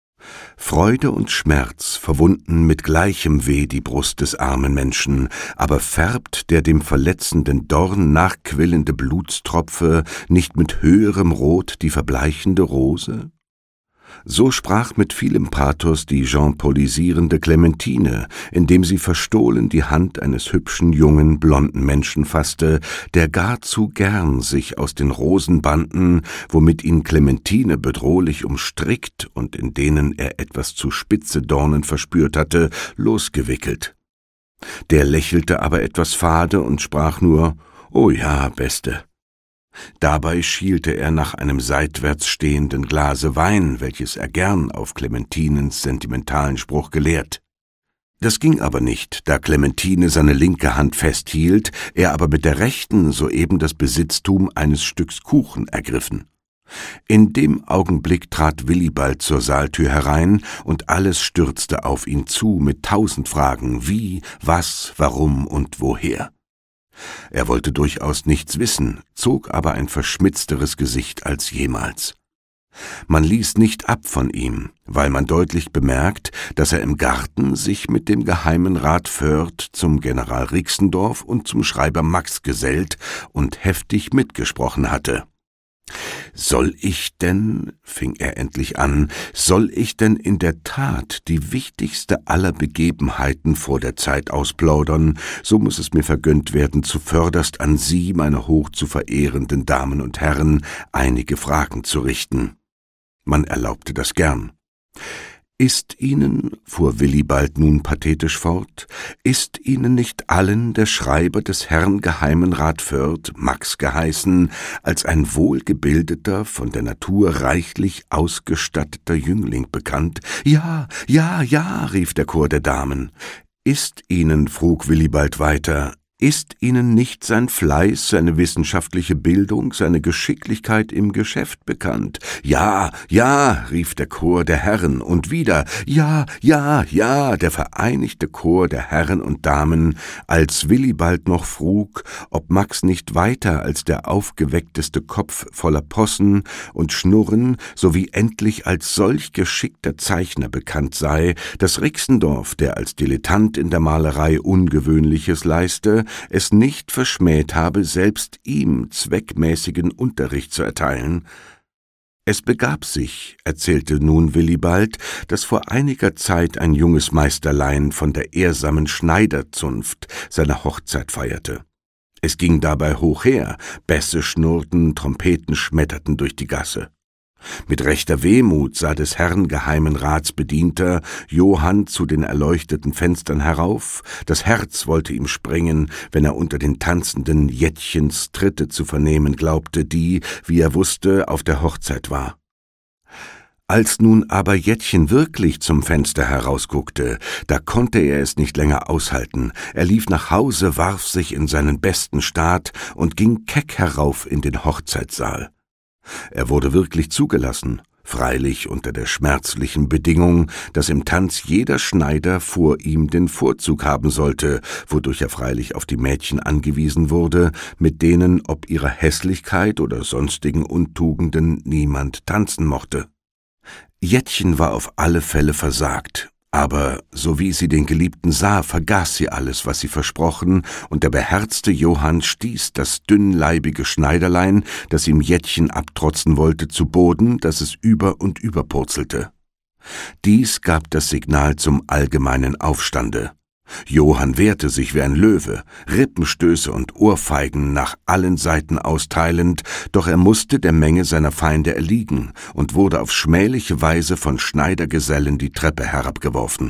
Freude und Schmerz verwunden mit gleichem Weh die Brust des armen Menschen, aber färbt der dem verletzenden Dorn nachquillende Blutstropfe nicht mit höherem Rot die verbleichende Rose? So sprach mit vielem Pathos die jeanpaulisierende Clementine, indem sie verstohlen die Hand eines hübschen, jungen, blonden Menschen fasste, der gar zu gern sich aus den Rosenbanden, womit ihn Clementine bedrohlich umstrickt und in denen er etwas zu spitze Dornen verspürt hatte, losgewickelt. Der lächelte aber etwas fade und sprach nur: »Oh ja, Beste.« Dabei schielte er nach einem seitwärts stehenden Glase Wein, welches er gern auf Clementinens sentimentalen Spruch gelehrt. Das ging aber nicht, da Clementine seine linke Hand festhielt, er aber mit der rechten soeben das Besitztum eines Stücks Kuchen ergriffen. In dem Augenblick trat Willibald zur Saaltür herein, und alles stürzte auf ihn zu mit tausend Fragen, wie, was, warum und woher. Er wollte durchaus nichts wissen, zog aber ein verschmitzteres Gesicht als jemals. Man ließ nicht ab von ihm, weil man deutlich bemerkt, dass er im Garten sich mit dem Geheimen Rat Foerd zum General Rixendorf und zum Schreiber Max gesellt und heftig mitgesprochen hatte. »Soll ich denn«, fing er endlich an, »soll ich denn in der Tat die wichtigste aller Begebenheiten vor der Zeit ausplaudern, so muß es mir vergönnt werden, zuvörderst an Sie, meine hoch zu verehrenden Damen und Herren, einige Fragen zu richten.« Man erlaubte das gern. »Ist Ihnen«, fuhr Willibald nun pathetisch fort, »ist Ihnen nicht allen der Schreiber des Herrn Geheimen Rat Foerd, Max geheißen, als ein wohlgebildeter, von der Natur reichlich ausgestatteter Jüngling bekannt?« »Ja, ja, ja«, rief der Chor der Damen. »Ist Ihnen«, frug Willibald weiter, »ist Ihnen nicht sein Fleiß, seine wissenschaftliche Bildung, seine Geschicklichkeit im Geschäft bekannt?« »Ja, ja«, rief der Chor der Herren, und wieder »Ja, ja, ja«, der vereinigte Chor der Herren und Damen, als Willibald noch frug, ob Max nicht weiter als der aufgeweckteste Kopf voller Possen und Schnurren sowie endlich als solch geschickter Zeichner bekannt sei, dass Rixendorf, der als Dilettant in der Malerei Ungewöhnliches leiste, es nicht verschmäht habe, selbst ihm zweckmäßigen Unterricht zu erteilen. Es begab sich, erzählte nun Willibald, dass vor einiger Zeit ein junges Meisterlein von der ehrsamen Schneiderzunft seine Hochzeit feierte. Es ging dabei hoch her, Bässe schnurrten, Trompeten schmetterten durch die Gasse. Mit rechter Wehmut sah des Herrn Geheimen Rats Bedienter Johann zu den erleuchteten Fenstern herauf, das Herz wollte ihm springen, wenn er unter den tanzenden Jettchens Tritte zu vernehmen glaubte, die, wie er wusste, auf der Hochzeit war. Als nun aber Jettchen wirklich zum Fenster herausguckte, da konnte er es nicht länger aushalten. Er lief nach Hause, warf sich in seinen besten Staat und ging keck herauf in den Hochzeitssaal. Er wurde wirklich zugelassen, freilich unter der schmerzlichen Bedingung, dass im Tanz jeder Schneider vor ihm den Vorzug haben sollte, wodurch er freilich auf die Mädchen angewiesen wurde, mit denen ob ihrer Hässlichkeit oder sonstigen Untugenden niemand tanzen mochte. Jettchen war auf alle Fälle versagt, aber so wie sie den Geliebten sah, vergaß sie alles, was sie versprochen, und der beherzte Johann stieß das dünnleibige Schneiderlein, das ihm Jettchen abtrotzen wollte, zu Boden, dass es über und über purzelte. Dies gab das Signal zum allgemeinen Aufstande. Johann wehrte sich wie ein Löwe, Rippenstöße und Ohrfeigen nach allen Seiten austeilend, doch er musste der Menge seiner Feinde erliegen und wurde auf schmähliche Weise von Schneidergesellen die Treppe herabgeworfen.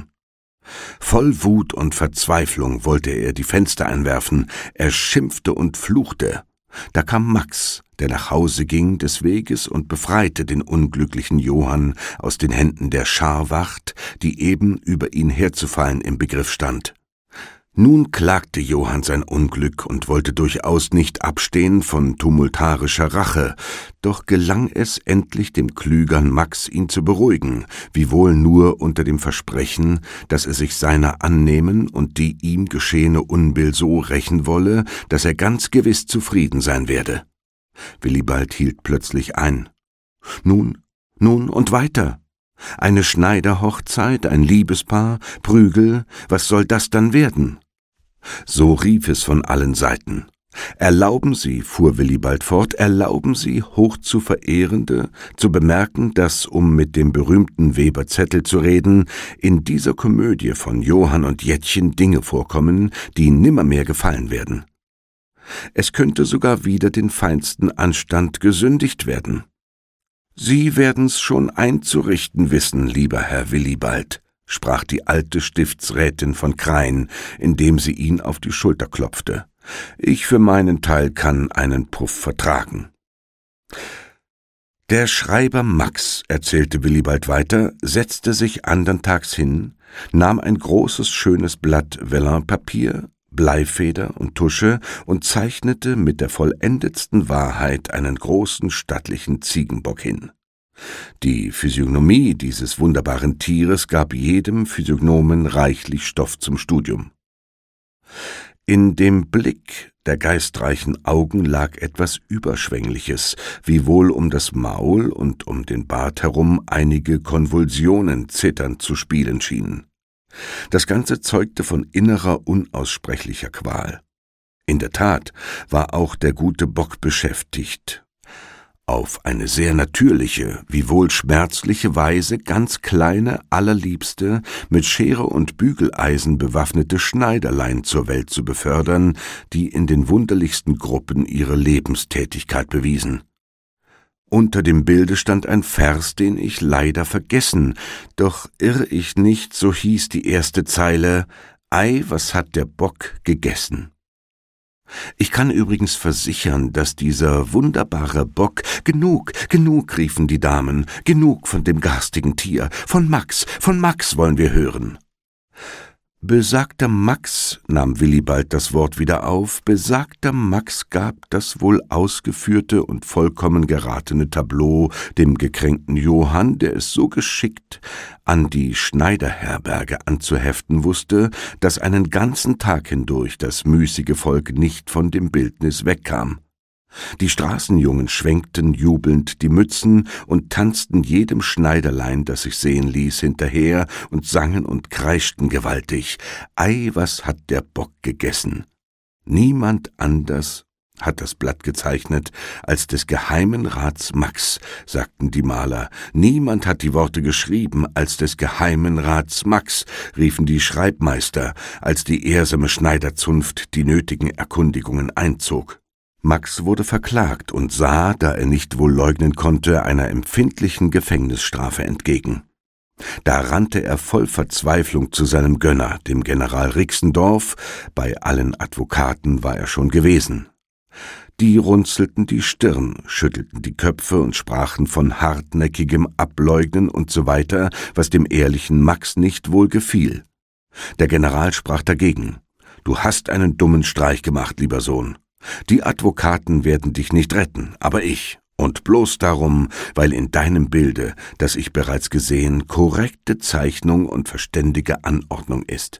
Voll Wut und Verzweiflung wollte er die Fenster einwerfen, er schimpfte und fluchte. Da kam Max, der nach Hause ging des Weges und befreite den unglücklichen Johann aus den Händen der Scharwacht, die eben über ihn herzufallen im Begriff stand. Nun klagte Johann sein Unglück und wollte durchaus nicht abstehen von tumultarischer Rache, doch gelang es endlich dem klügern Max, ihn zu beruhigen, wiewohl nur unter dem Versprechen, dass er sich seiner annehmen und die ihm geschehene Unbill so rächen wolle, dass er ganz gewiss zufrieden sein werde. Willibald hielt plötzlich ein. »Nun, nun und weiter? Eine Schneiderhochzeit, ein Liebespaar, Prügel, was soll das dann werden?« So rief es von allen Seiten. »Erlauben Sie«, fuhr Willibald fort, »erlauben Sie, hoch zu Verehrende, zu bemerken, dass, um mit dem berühmten Weber Zettel zu reden, in dieser Komödie von Johann und Jettchen Dinge vorkommen, die nimmermehr gefallen werden. Es könnte sogar wider den feinsten Anstand gesündigt werden. »Sie werden's schon einzurichten wissen, lieber Herr Willibald«, sprach die alte Stiftsrätin von Krain, indem sie ihn auf die Schulter klopfte. »Ich für meinen Teil kann einen Puff vertragen.« »Der Schreiber Max«, erzählte Willibald weiter, »setzte sich andern Tags hin, nahm ein großes, schönes Blatt Vellonpapier, Bleifeder und Tusche und zeichnete mit der vollendetsten Wahrheit einen großen, stattlichen Ziegenbock hin. Die Physiognomie dieses wunderbaren Tieres gab jedem Physiognomen reichlich Stoff zum Studium. In dem Blick der geistreichen Augen lag etwas Überschwängliches, wiewohl um das Maul und um den Bart herum einige Konvulsionen zitternd zu spielen schienen. Das Ganze zeugte von innerer, unaussprechlicher Qual. In der Tat war auch der gute Bock beschäftigt, auf eine sehr natürliche, wiewohl schmerzliche Weise ganz kleine, allerliebste, mit Schere und Bügeleisen bewaffnete Schneiderlein zur Welt zu befördern, die in den wunderlichsten Gruppen ihre Lebenstätigkeit bewiesen. Unter dem Bilde stand ein Vers, den ich leider vergessen, doch irr ich nicht, so hieß die erste Zeile: »Ei, was hat der Bock gegessen?« Ich kann übrigens versichern, dass dieser wunderbare Bock »Genug, genug«, riefen die Damen, »genug von dem garstigen Tier, von Max, von Max wollen wir hören.« Besagter Max, nahm Willibald das Wort wieder auf, besagter Max gab das wohl ausgeführte und vollkommen geratene Tableau dem gekränkten Johann, der es so geschickt an die Schneiderherberge anzuheften wusste, dass einen ganzen Tag hindurch das müßige Volk nicht von dem Bildnis wegkam. Die Straßenjungen schwenkten jubelnd die Mützen und tanzten jedem Schneiderlein, das sich sehen ließ, hinterher und sangen und kreischten gewaltig: »Ei, was hat der Bock gegessen?« Niemand anders hat das Blatt gezeichnet als des Geheimen Rats Max, sagten die Maler. Niemand hat die Worte geschrieben als des Geheimen Rats Max, riefen die Schreibmeister, als die ehrsame Schneiderzunft die nötigen Erkundigungen einzog. Max wurde verklagt und sah, da er nicht wohl leugnen konnte, einer empfindlichen Gefängnisstrafe entgegen. Da rannte er voll Verzweiflung zu seinem Gönner, dem General Rixendorf, bei allen Advokaten war er schon gewesen. Die runzelten die Stirn, schüttelten die Köpfe und sprachen von hartnäckigem Ableugnen und so weiter, was dem ehrlichen Max nicht wohl gefiel. Der General sprach dagegen: »Du hast einen dummen Streich gemacht, lieber Sohn. Die Advokaten werden dich nicht retten, aber ich, und bloß darum, weil in deinem Bilde, das ich bereits gesehen, korrekte Zeichnung und verständige Anordnung ist.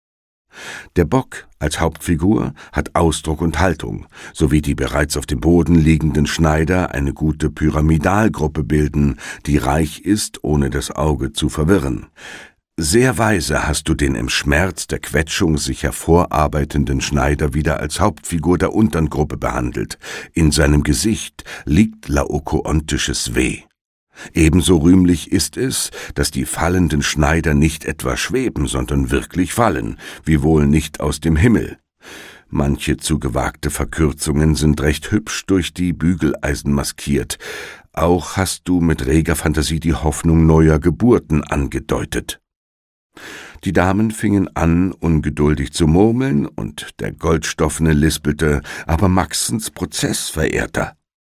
Der Bock als Hauptfigur hat Ausdruck und Haltung, sowie die bereits auf dem Boden liegenden Schneider eine gute Pyramidalgruppe bilden, die reich ist, ohne das Auge zu verwirren. Sehr weise hast du den im Schmerz der Quetschung sich hervorarbeitenden Schneider wieder als Hauptfigur der untern Gruppe behandelt. In seinem Gesicht liegt laokoontisches Weh. Ebenso rühmlich ist es, dass die fallenden Schneider nicht etwa schweben, sondern wirklich fallen, wiewohl nicht aus dem Himmel. Manche zu gewagte Verkürzungen sind recht hübsch durch die Bügeleisen maskiert. Auch hast du mit reger Fantasie die Hoffnung neuer Geburten angedeutet. Die Damen fingen an, ungeduldig zu murmeln, und der Goldstoffene lispelte: »Aber Maxens Prozess, Verehrter!«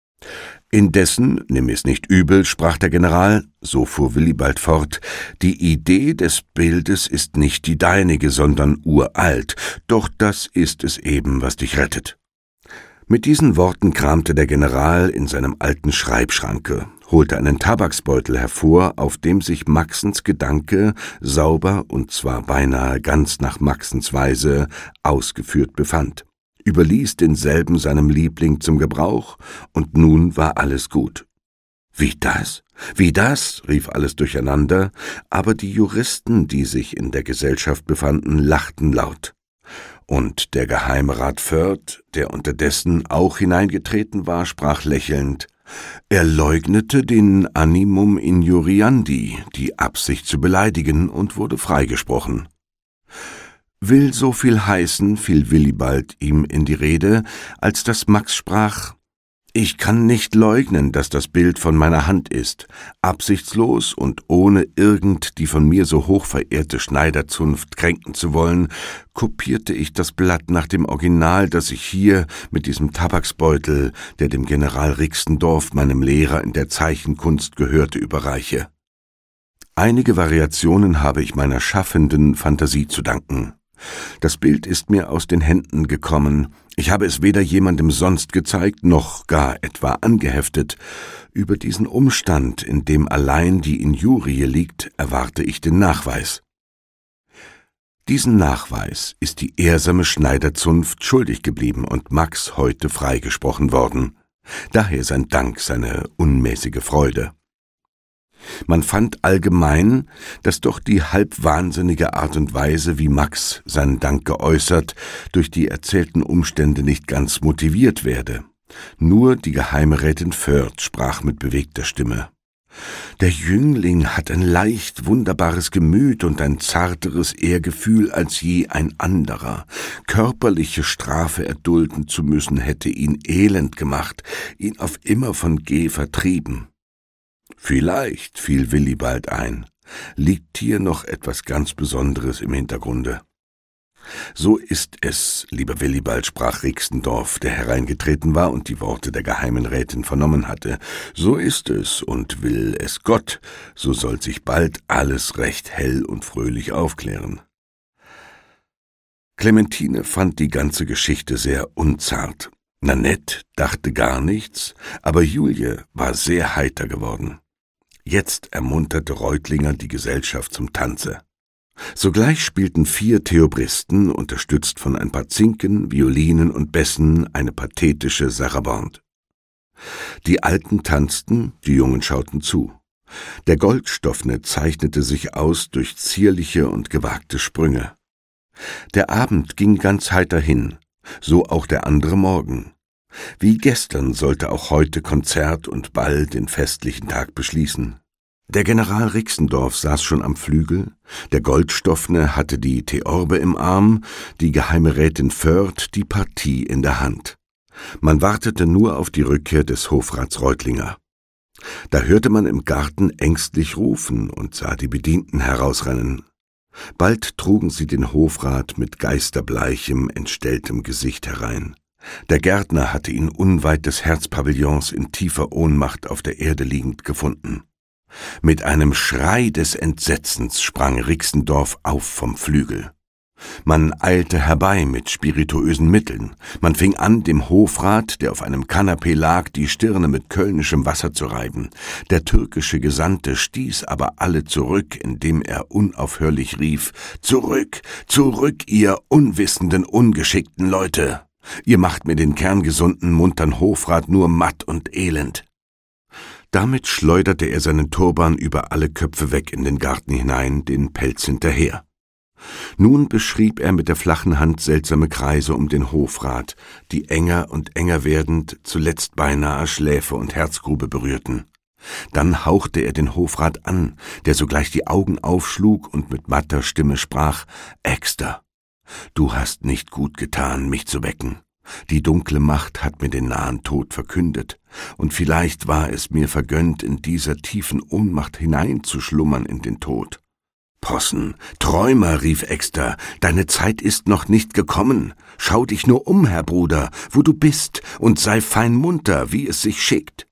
Indessen, nimm es nicht übel, sprach der General, so fuhr Willibald fort, die Idee des Bildes ist nicht die deinige, sondern uralt, doch das ist es eben, was dich rettet. Mit diesen Worten kramte der General in seinem alten Schreibschranke, holte einen Tabaksbeutel hervor, auf dem sich Maxens Gedanke sauber, und zwar beinahe ganz nach Maxens Weise, ausgeführt befand, überließ denselben seinem Liebling zum Gebrauch, und nun war alles gut. »Wie das? Wie das?« rief alles durcheinander, aber die Juristen, die sich in der Gesellschaft befanden, lachten laut. Und der Geheimrat Foerd, der unterdessen auch hineingetreten war, sprach lächelnd: »Er leugnete den animum injuriandi, die Absicht zu beleidigen, und wurde freigesprochen.« »Will so viel heißen«, fiel Willibald ihm in die Rede, als dass Max sprach: »Ich kann nicht leugnen, dass das Bild von meiner Hand ist. Absichtslos und ohne irgend die von mir so hoch verehrte Schneiderzunft kränken zu wollen, kopierte ich das Blatt nach dem Original, das ich hier mit diesem Tabaksbeutel, der dem General Rixendorf, meinem Lehrer in der Zeichenkunst gehörte, überreiche.« Einige Variationen habe ich meiner schaffenden Fantasie zu danken. Das Bild ist mir aus den Händen gekommen. Ich habe es weder jemandem sonst gezeigt, noch gar etwa angeheftet. Über diesen Umstand, in dem allein die Injurie liegt, erwarte ich den Nachweis. Diesen Nachweis ist die ehrsame Schneiderzunft schuldig geblieben und Max heute freigesprochen worden. Daher sein Dank, seine unmäßige Freude. Man fand allgemein, dass doch die halb wahnsinnige Art und Weise, wie Max seinen Dank geäußert, durch die erzählten Umstände nicht ganz motiviert werde. Nur die Geheimrätin Foerd sprach mit bewegter Stimme. »Der Jüngling hat ein leicht wunderbares Gemüt und ein zarteres Ehrgefühl als je ein anderer. Körperliche Strafe erdulden zu müssen, hätte ihn elend gemacht, ihn auf immer von G vertrieben.« »Vielleicht«, fiel Willibald ein, »liegt hier noch etwas ganz Besonderes im Hintergrunde.« »So ist es, lieber Willibald«, sprach Rixendorf, der hereingetreten war und die Worte der geheimen Rätin vernommen hatte. »So ist es, und will es Gott, so soll sich bald alles recht hell und fröhlich aufklären.« Clementine fand die ganze Geschichte sehr unzart. Nanette dachte gar nichts, aber Julie war sehr heiter geworden. Jetzt ermunterte Reutlinger die Gesellschaft zum Tanze. Sogleich spielten vier Theobristen, unterstützt von ein paar Zinken, Violinen und Bässen, eine pathetische Sarabande. Die Alten tanzten, die Jungen schauten zu. Der Goldstoffne zeichnete sich aus durch zierliche und gewagte Sprünge. Der Abend ging ganz heiter hin, so auch der andere Morgen. Wie gestern sollte auch heute Konzert und Ball den festlichen Tag beschließen. Der General Rixendorf saß schon am Flügel, der Goldstoffne hatte die Theorbe im Arm, die geheime Rätin Foerd die Partie in der Hand. Man wartete nur auf die Rückkehr des Hofrats Reutlinger. Da hörte man im Garten ängstlich rufen und sah die Bedienten herausrennen. Bald trugen sie den Hofrat mit geisterbleichem, entstelltem Gesicht herein. Der Gärtner hatte ihn unweit des Herzpavillons in tiefer Ohnmacht auf der Erde liegend gefunden. Mit einem Schrei des Entsetzens sprang Rixendorf auf vom Flügel. Man eilte herbei mit spirituösen Mitteln. Man fing an, dem Hofrat, der auf einem Kanapee lag, die Stirne mit kölnischem Wasser zu reiben. Der türkische Gesandte stieß aber alle zurück, indem er unaufhörlich rief: »Zurück, zurück, ihr unwissenden, ungeschickten Leute! Ihr macht mir den kerngesunden, muntern Hofrat nur matt und elend.« Damit schleuderte er seinen Turban über alle Köpfe weg in den Garten hinein, den Pelz hinterher. Nun beschrieb er mit der flachen Hand seltsame Kreise um den Hofrat, die enger und enger werdend zuletzt beinahe Schläfe und Herzgrube berührten. Dann hauchte er den Hofrat an, der sogleich die Augen aufschlug und mit matter Stimme sprach: »Exter, du hast nicht gut getan, mich zu wecken. Die dunkle Macht hat mir den nahen Tod verkündet, und vielleicht war es mir vergönnt, in dieser tiefen Ohnmacht hineinzuschlummern in den Tod.« »Possen, Träumer«, rief Exter, »deine Zeit ist noch nicht gekommen. Schau dich nur um, Herr Bruder, wo du bist, und sei fein munter, wie es sich schickt.«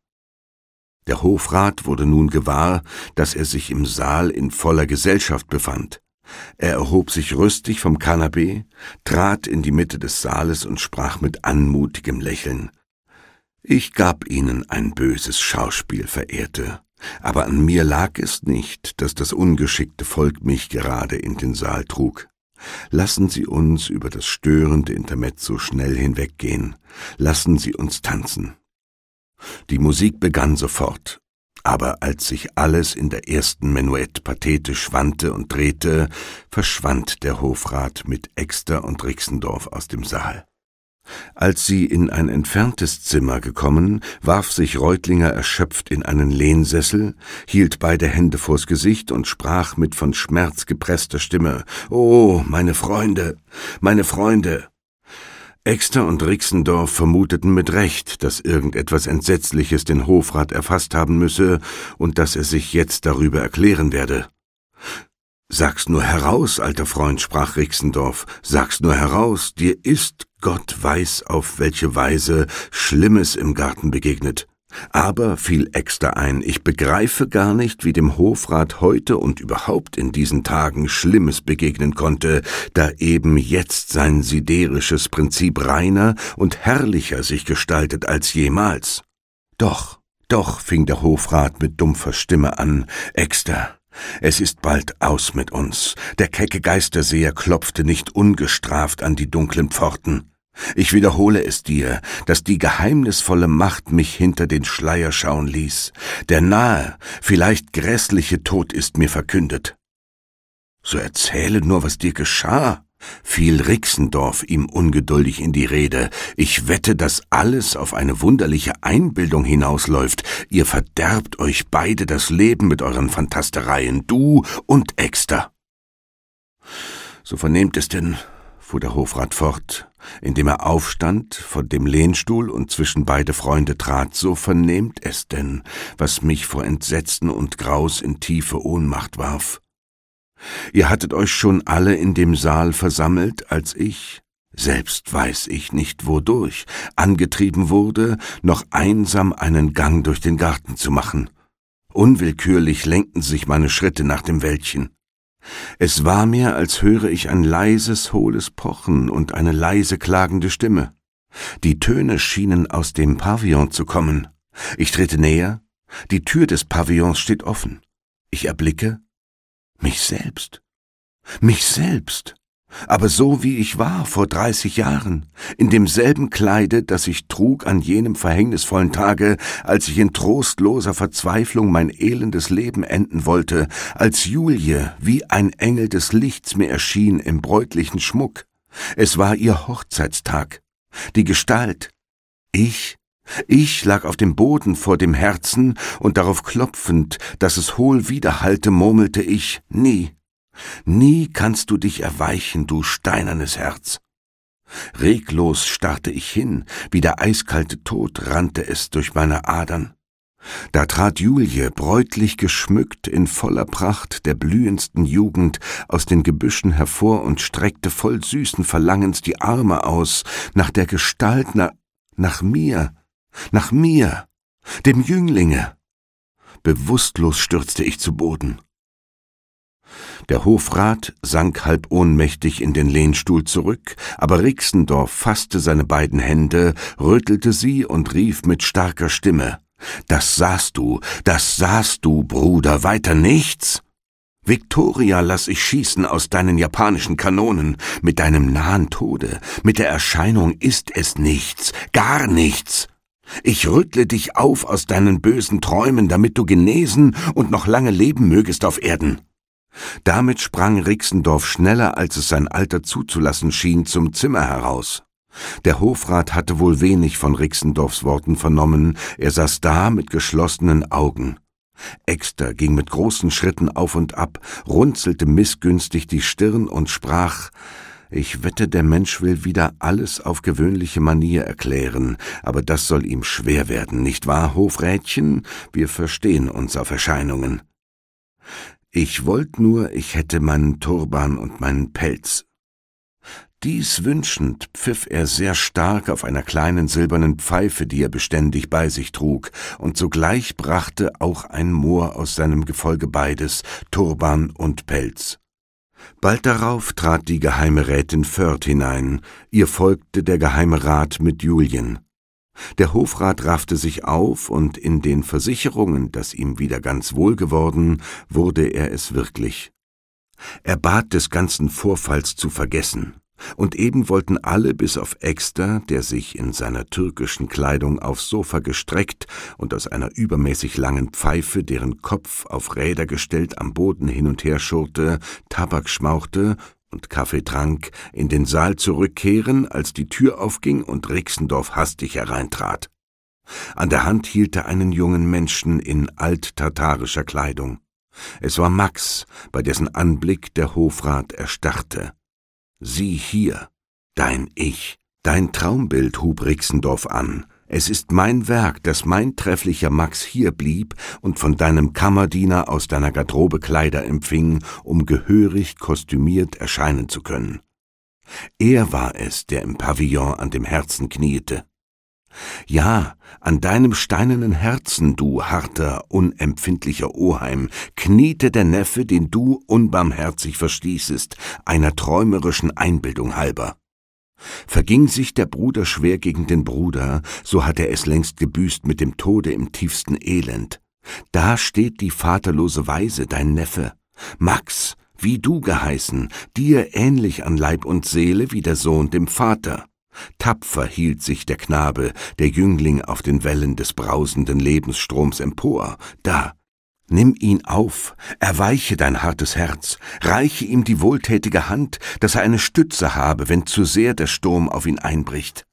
Der Hofrat wurde nun gewahr, dass er sich im Saal in voller Gesellschaft befand. Er erhob sich rüstig vom Kanapee, trat in die Mitte des Saales und sprach mit anmutigem Lächeln: »Ich gab Ihnen ein böses Schauspiel, Verehrte, aber an mir lag es nicht, dass das ungeschickte Volk mich gerade in den Saal trug. Lassen Sie uns über das störende Intermezzo schnell hinweggehen. Lassen Sie uns tanzen.« Die Musik begann sofort. Aber als sich alles in der ersten Menuett pathetisch wandte und drehte, verschwand der Hofrat mit Exter und Rixendorf aus dem Saal. Als sie in ein entferntes Zimmer gekommen, warf sich Reutlinger erschöpft in einen Lehnsessel, hielt beide Hände vors Gesicht und sprach mit von Schmerz gepresster Stimme: »Oh, meine Freunde, meine Freunde!« Exter und Rixendorf vermuteten mit Recht, dass irgendetwas Entsetzliches den Hofrat erfasst haben müsse und dass er sich jetzt darüber erklären werde. »Sag's nur heraus, alter Freund«, sprach Rixendorf, »sag's nur heraus, dir ist, Gott weiß auf welche Weise, Schlimmes im Garten begegnet. Aber, fiel Exter ein, ich begreife gar nicht, wie dem Hofrat heute und überhaupt in diesen Tagen Schlimmes begegnen konnte, da eben jetzt sein siderisches Prinzip reiner und herrlicher sich gestaltet als jemals. Doch, doch, fing der Hofrat mit dumpfer Stimme an, Exter, es ist bald aus mit uns. Der kecke Geisterseher klopfte nicht ungestraft an die dunklen Pforten. Ich wiederhole es dir, dass die geheimnisvolle Macht mich hinter den Schleier schauen ließ. Der nahe, vielleicht grässliche Tod ist mir verkündet. So erzähle nur, was dir geschah, fiel Rixendorf ihm ungeduldig in die Rede. Ich wette, dass alles auf eine wunderliche Einbildung hinausläuft. Ihr verderbt euch beide das Leben mit euren Fantastereien, du und Exter. So vernehmt es denn, fuhr der Hofrat fort, indem er aufstand, von dem Lehnstuhl und zwischen beide Freunde trat, so vernehmt es denn, was mich vor Entsetzen und Graus in tiefe Ohnmacht warf. Ihr hattet euch schon alle in dem Saal versammelt, als ich, selbst weiß ich nicht wodurch, angetrieben wurde, noch einsam einen Gang durch den Garten zu machen. Unwillkürlich lenkten sich meine Schritte nach dem Wäldchen. Es war mir, als höre ich ein leises, hohles Pochen und eine leise klagende Stimme. Die Töne schienen aus dem Pavillon zu kommen. Ich trete näher, die Tür des Pavillons steht offen. Ich erblicke mich selbst, mich selbst, aber so wie ich war vor dreißig Jahren, in demselben Kleide, das ich trug an jenem verhängnisvollen Tage, als ich in trostloser Verzweiflung mein elendes Leben enden wollte, als Julie wie ein Engel des Lichts mir erschien im bräutlichen Schmuck. Es war ihr Hochzeitstag. Die Gestalt, ich, ich lag auf dem Boden vor dem Herzen, und darauf klopfend, dass es hohl widerhallte, murmelte ich, nie, nie kannst du dich erweichen, du steinernes Herz. Reglos starrte ich hin, wie der eiskalte Tod rannte es durch meine Adern. Da trat Julie, bräutlich geschmückt, in voller Pracht der blühendsten Jugend, aus den Gebüschen hervor und streckte voll süßen Verlangens die Arme aus, nach der Gestalt, na, nach mir, nach mir, dem Jünglinge. Bewusstlos stürzte ich zu Boden. Der Hofrat sank halb ohnmächtig in den Lehnstuhl zurück, aber Rixendorf fasste seine beiden Hände, rüttelte sie und rief mit starker Stimme, »Das sahst du, das sahst du, Bruder, weiter nichts? Victoria lass ich schießen aus deinen japanischen Kanonen, mit deinem nahen Tode, mit der Erscheinung ist es nichts, gar nichts. Ich rüttle dich auf aus deinen bösen Träumen, damit du genesen und noch lange leben mögest auf Erden.« Damit sprang Rixendorf schneller, als es sein Alter zuzulassen schien, zum Zimmer heraus. Der Hofrat hatte wohl wenig von Rixendorfs Worten vernommen, er saß da mit geschlossenen Augen. Exter ging mit großen Schritten auf und ab, runzelte missgünstig die Stirn und sprach, »Ich wette, der Mensch will wieder alles auf gewöhnliche Manier erklären, aber das soll ihm schwer werden, nicht wahr, Hofrätchen? Wir verstehen uns auf Erscheinungen. Ich wollt nur, ich hätte meinen Turban und meinen Pelz.« Dies wünschend pfiff er sehr stark auf einer kleinen silbernen Pfeife, die er beständig bei sich trug, und sogleich brachte auch ein Mohr aus seinem Gefolge beides, Turban und Pelz. Bald darauf trat die geheime Rätin Foerd hinein, ihr folgte der geheime Rat mit Julien. Der Hofrat raffte sich auf, und in den Versicherungen, dass ihm wieder ganz wohl geworden, wurde er es wirklich. Er bat des ganzen Vorfalls zu vergessen, und eben wollten alle bis auf Exter, der sich in seiner türkischen Kleidung aufs Sofa gestreckt und aus einer übermäßig langen Pfeife, deren Kopf auf Räder gestellt am Boden hin und her schurrte, Tabak schmauchte und Kaffee trank, in den Saal zurückkehren, als die Tür aufging und Rixendorf hastig hereintrat. An der Hand hielt er einen jungen Menschen in alt-tartarischer Kleidung. Es war Max, bei dessen Anblick der Hofrat erstarrte. »Sieh hier, dein Ich, dein Traumbild«, hub Rixendorf an. »Es ist mein Werk, dass mein trefflicher Max hier blieb und von deinem Kammerdiener aus deiner Garderobe Kleider empfing, um gehörig kostümiert erscheinen zu können. Er war es, der im Pavillon an dem Herzen kniete. Ja, an deinem steinernen Herzen, du harter, unempfindlicher Oheim, kniete der Neffe, den du unbarmherzig verstießest, einer träumerischen Einbildung halber. Verging sich der Bruder schwer gegen den Bruder, so hat er es längst gebüßt mit dem Tode im tiefsten Elend. Da steht die vaterlose Waise, dein Neffe, Max, wie du geheißen, dir ähnlich an Leib und Seele wie der Sohn dem Vater. Tapfer hielt sich der Knabe, der Jüngling auf den Wellen des brausenden Lebensstroms empor. Da, nimm ihn auf, erweiche dein hartes Herz, reiche ihm die wohltätige Hand, dass er eine Stütze habe, wenn zu sehr der Sturm auf ihn einbricht.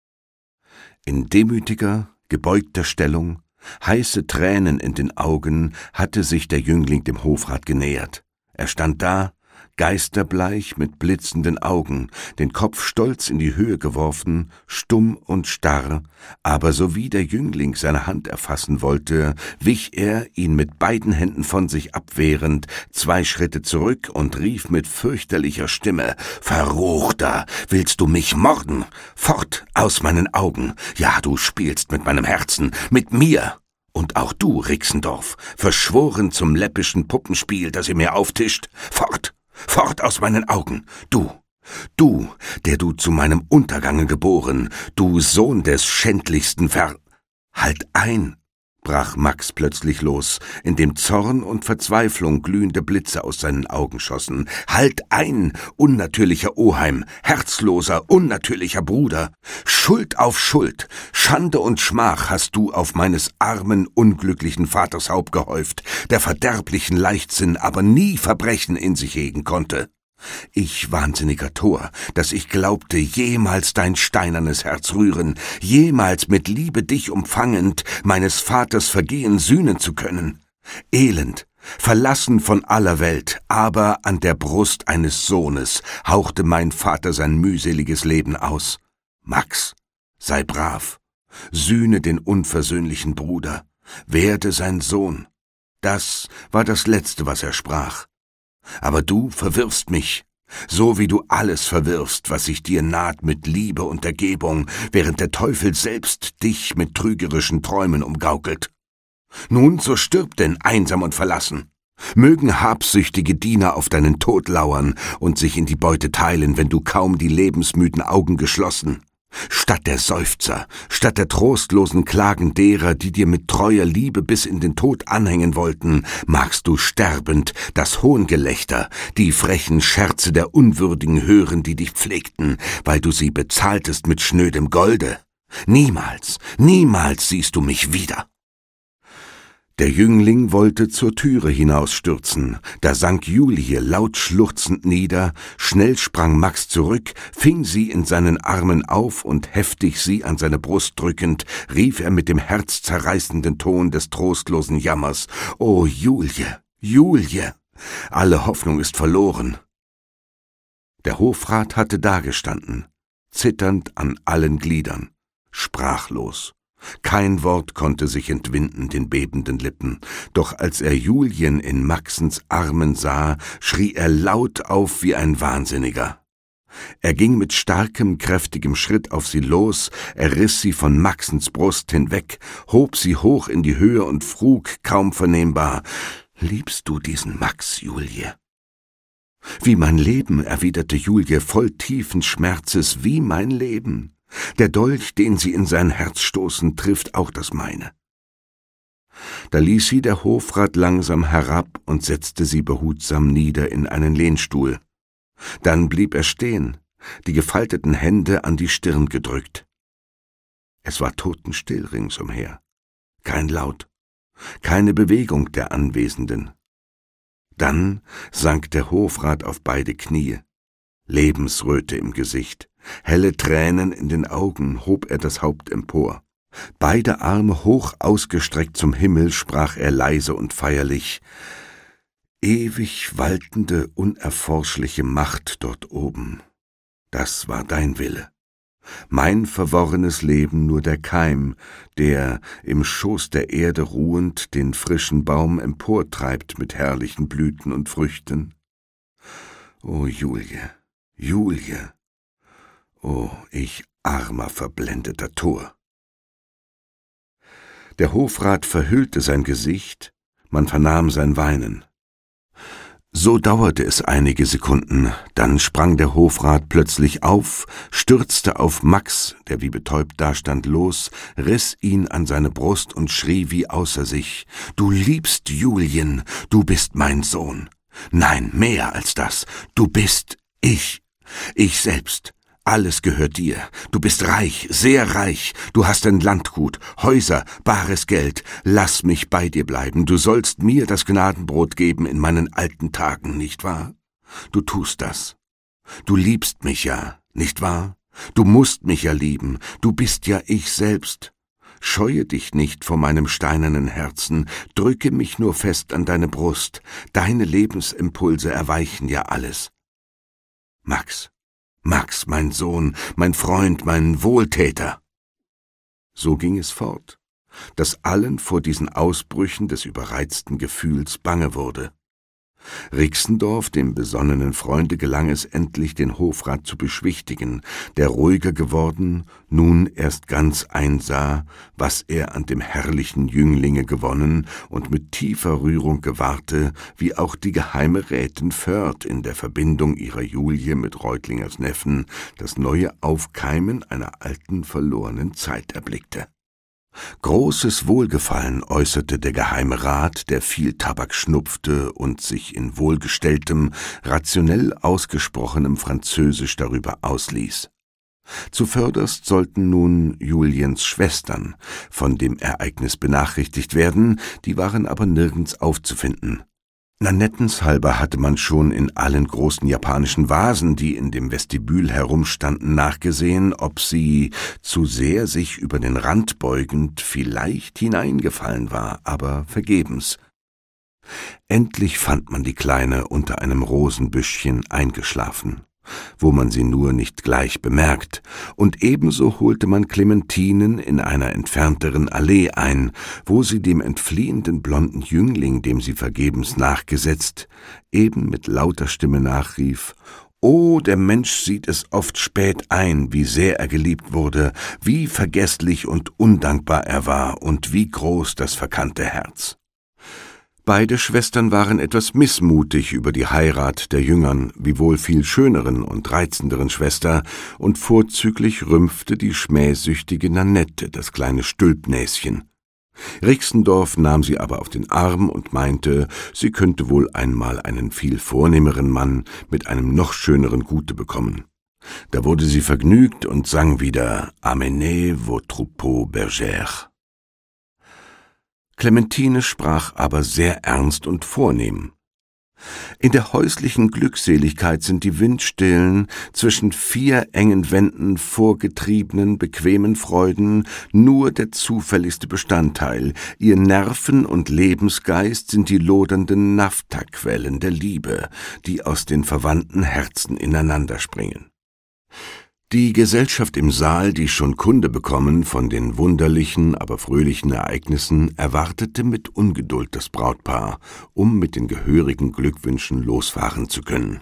In demütiger, gebeugter Stellung, heiße Tränen in den Augen, hatte sich der Jüngling dem Hofrat genähert. Er stand da, geisterbleich mit blitzenden Augen, den Kopf stolz in die Höhe geworfen, stumm und starr, aber sowie der Jüngling seine Hand erfassen wollte, wich er, ihn mit beiden Händen von sich abwehrend, zwei Schritte zurück und rief mit fürchterlicher Stimme: »Verruchter, willst du mich morden? Fort aus meinen Augen! Ja, du spielst mit meinem Herzen, mit mir! Und auch du, Rixendorf, verschworen zum läppischen Puppenspiel, das ihr mir auftischt, fort! Fort aus meinen Augen, du, du, der du zu meinem Untergange geboren, du Sohn des schändlichsten Ver... Halt ein, brach Max plötzlich los, indem Zorn und Verzweiflung glühende Blitze aus seinen Augen schossen. Halt ein, unnatürlicher Oheim, herzloser, unnatürlicher Bruder! Schuld auf Schuld, Schande und Schmach hast du auf meines armen, unglücklichen Vaters Haupt gehäuft, der verderblichen Leichtsinn aber nie Verbrechen in sich hegen konnte. Ich wahnsinniger Tor, dass ich glaubte, jemals dein steinernes Herz rühren, jemals mit Liebe dich umfangend, meines Vaters Vergehen sühnen zu können. Elend, verlassen von aller Welt, aber an der Brust eines Sohnes hauchte mein Vater sein mühseliges Leben aus. Max, sei brav, sühne den unversöhnlichen Bruder, werde sein Sohn. Das war das Letzte, was er sprach. Aber du verwirfst mich, so wie du alles verwirfst, was sich dir naht mit Liebe und Ergebung, während der Teufel selbst dich mit trügerischen Träumen umgaukelt. Nun, so stirb denn einsam und verlassen. Mögen habsüchtige Diener auf deinen Tod lauern und sich in die Beute teilen, wenn du kaum die lebensmüden Augen geschlossen. Statt der Seufzer, statt der trostlosen Klagen derer, die dir mit treuer Liebe bis in den Tod anhängen wollten, magst du sterbend das Hohngelächter, die frechen Scherze der Unwürdigen hören, die dich pflegten, weil du sie bezahltest mit schnödem Golde. Niemals, niemals siehst du mich wieder. Der Jüngling wollte zur Türe hinausstürzen, da sank Julie laut schluchzend nieder, schnell sprang Max zurück, fing sie in seinen Armen auf und heftig sie an seine Brust drückend, rief er mit dem herzzerreißenden Ton des trostlosen Jammers: »O Julie, Julie, alle Hoffnung ist verloren!« Der Hofrat hatte dagestanden, zitternd an allen Gliedern, sprachlos. Kein Wort konnte sich entwinden den bebenden Lippen, doch als er Julien in Maxens Armen sah, schrie er laut auf wie ein Wahnsinniger. Er ging mit starkem, kräftigem Schritt auf sie los, er riss sie von Maxens Brust hinweg, hob sie hoch in die Höhe und frug, kaum vernehmbar: »Liebst du diesen Max, Julie?« »Wie mein Leben«, erwiderte Julie voll tiefen Schmerzes, »wie mein Leben. Der Dolch, den sie in sein Herz stoßen, trifft auch das meine.« Da ließ sie der Hofrat langsam herab und setzte sie behutsam nieder in einen Lehnstuhl. Dann blieb er stehen, die gefalteten Hände an die Stirn gedrückt. Es war totenstill ringsumher. Kein Laut, keine Bewegung der Anwesenden. Dann sank der Hofrat auf beide Knie, Lebensröte im Gesicht, helle Tränen in den Augen, hob er das Haupt empor. Beide Arme hoch ausgestreckt zum Himmel sprach er leise und feierlich: »Ewig waltende, unerforschliche Macht dort oben, das war dein Wille. Mein verworrenes Leben nur der Keim, der, im Schoß der Erde ruhend, den frischen Baum emportreibt mit herrlichen Blüten und Früchten. O Julie, Julie, o ich armer, verblendeter Tor!« Der Hofrat verhüllte sein Gesicht, man vernahm sein Weinen. So dauerte es einige Sekunden, dann sprang der Hofrat plötzlich auf, stürzte auf Max, der wie betäubt dastand, los, riss ihn an seine Brust und schrie wie außer sich: »Du liebst Julien, du bist mein Sohn. Nein, mehr als das, du bist ich, ich selbst. Alles gehört dir. Du bist reich, sehr reich. Du hast ein Landgut, Häuser, bares Geld. Lass mich bei dir bleiben. Du sollst mir das Gnadenbrot geben in meinen alten Tagen, nicht wahr? Du tust das. Du liebst mich ja, nicht wahr? Du musst mich ja lieben. Du bist ja ich selbst. Scheue dich nicht vor meinem steinernen Herzen. Drücke mich nur fest an deine Brust. Deine Lebensimpulse erweichen ja alles. Max. Max, mein Sohn, mein Freund, mein Wohltäter.« So ging es fort, dass allen vor diesen Ausbrüchen des überreizten Gefühls bange wurde. Rixendorf, dem besonnenen Freunde, gelang es endlich, den Hofrat zu beschwichtigen, der ruhiger geworden, nun erst ganz einsah, was er an dem herrlichen Jünglinge gewonnen und mit tiefer Rührung gewahrte, wie auch die geheime Rätin Foerd in der Verbindung ihrer Julie mit Reutlingers Neffen das neue Aufkeimen einer alten verlorenen Zeit erblickte. Großes Wohlgefallen äußerte der Geheime Rat, der viel Tabak schnupfte und sich in wohlgestelltem, rationell ausgesprochenem Französisch darüber ausließ. Zuvörderst sollten nun Juliens Schwestern von dem Ereignis benachrichtigt werden, die waren aber nirgends aufzufinden. Nannettens halber hatte man schon in allen großen japanischen Vasen, die in dem Vestibül herumstanden, nachgesehen, ob sie, zu sehr sich über den Rand beugend, vielleicht hineingefallen war, aber vergebens. Endlich fand man die Kleine unter einem Rosenbüschchen eingeschlafen, wo man sie nur nicht gleich bemerkt, und ebenso holte man Clementinen in einer entfernteren Allee ein, wo sie dem entfliehenden blonden Jüngling, dem sie vergebens nachgesetzt, eben mit lauter Stimme nachrief: »Oh, der Mensch sieht es oft spät ein, wie sehr er geliebt wurde, wie vergeßlich und undankbar er war und wie groß das verkannte Herz.« Beide Schwestern waren etwas missmutig über die Heirat der jüngern, wiewohl viel schöneren und reizenderen Schwester, und vorzüglich rümpfte die schmähsüchtige Nannette das kleine Stülpnäschen. Rixendorf nahm sie aber auf den Arm und meinte, sie könnte wohl einmal einen viel vornehmeren Mann mit einem noch schöneren Gute bekommen. Da wurde sie vergnügt und sang wieder »Amenez vos troupeaux bergères«. Clementine sprach aber sehr ernst und vornehm. In der häuslichen Glückseligkeit sind die Windstillen, zwischen vier engen Wänden vorgetriebenen, bequemen Freuden nur der zufälligste Bestandteil. Ihr Nerven- und Lebensgeist sind die lodernden Naphtha-Quellen der Liebe, die aus den verwandten Herzen ineinander springen. Die Gesellschaft im Saal, die schon Kunde bekommen von den wunderlichen, aber fröhlichen Ereignissen, erwartete mit Ungeduld das Brautpaar, um mit den gehörigen Glückwünschen losfahren zu können.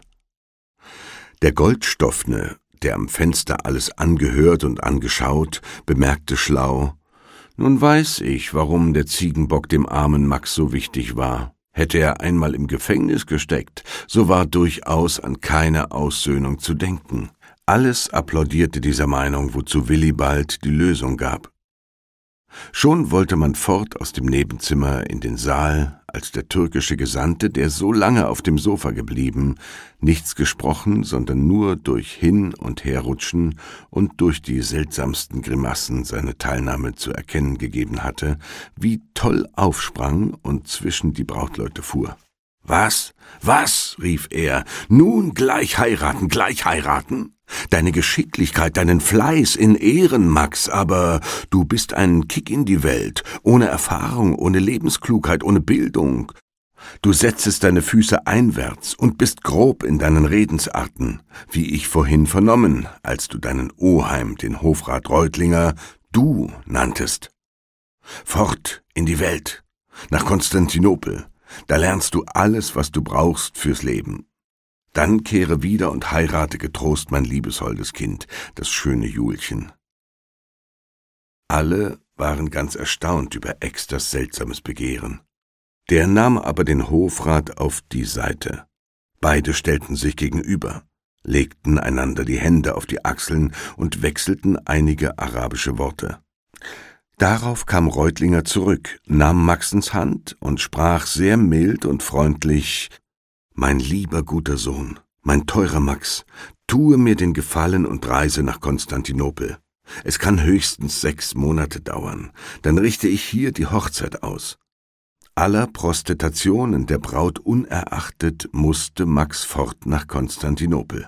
Der Goldstoffne, der am Fenster alles angehört und angeschaut, bemerkte schlau: »Nun weiß ich, warum der Ziegenbock dem armen Max so wichtig war. Hätte er einmal im Gefängnis gesteckt, so war durchaus an keine Aussöhnung zu denken.« Alles applaudierte dieser Meinung, wozu Willibald die Lösung gab. Schon wollte man fort aus dem Nebenzimmer in den Saal, als der türkische Gesandte, der so lange auf dem Sofa geblieben, nichts gesprochen, sondern nur durch Hin- und Herrutschen und durch die seltsamsten Grimassen seine Teilnahme zu erkennen gegeben hatte, wie toll aufsprang und zwischen die Brautleute fuhr. »Was? Was?« rief er. »Nun gleich heiraten, gleich heiraten? Deine Geschicklichkeit, deinen Fleiß in Ehren, Max, aber du bist ein Kick in die Welt, ohne Erfahrung, ohne Lebensklugheit, ohne Bildung. Du setzest deine Füße einwärts und bist grob in deinen Redensarten, wie ich vorhin vernommen, als du deinen Oheim, den Hofrat Reutlinger, du nanntest. Fort in die Welt, nach Konstantinopel. Da lernst du alles, was du brauchst fürs Leben. Dann kehre wieder und heirate getrost mein liebesholdes Kind, das schöne Julchen.« Alle waren ganz erstaunt über Exters seltsames Begehren. Der nahm aber den Hofrat auf die Seite. Beide stellten sich gegenüber, legten einander die Hände auf die Achseln und wechselten einige arabische Worte. Darauf kam Reutlinger zurück, nahm Maxens Hand und sprach sehr mild und freundlich: »Mein lieber guter Sohn, mein teurer Max, tue mir den Gefallen und reise nach Konstantinopel. Es kann höchstens sechs Monate dauern, dann richte ich hier die Hochzeit aus.« Aller Prostetationen der Braut unerachtet musste Max fort nach Konstantinopel.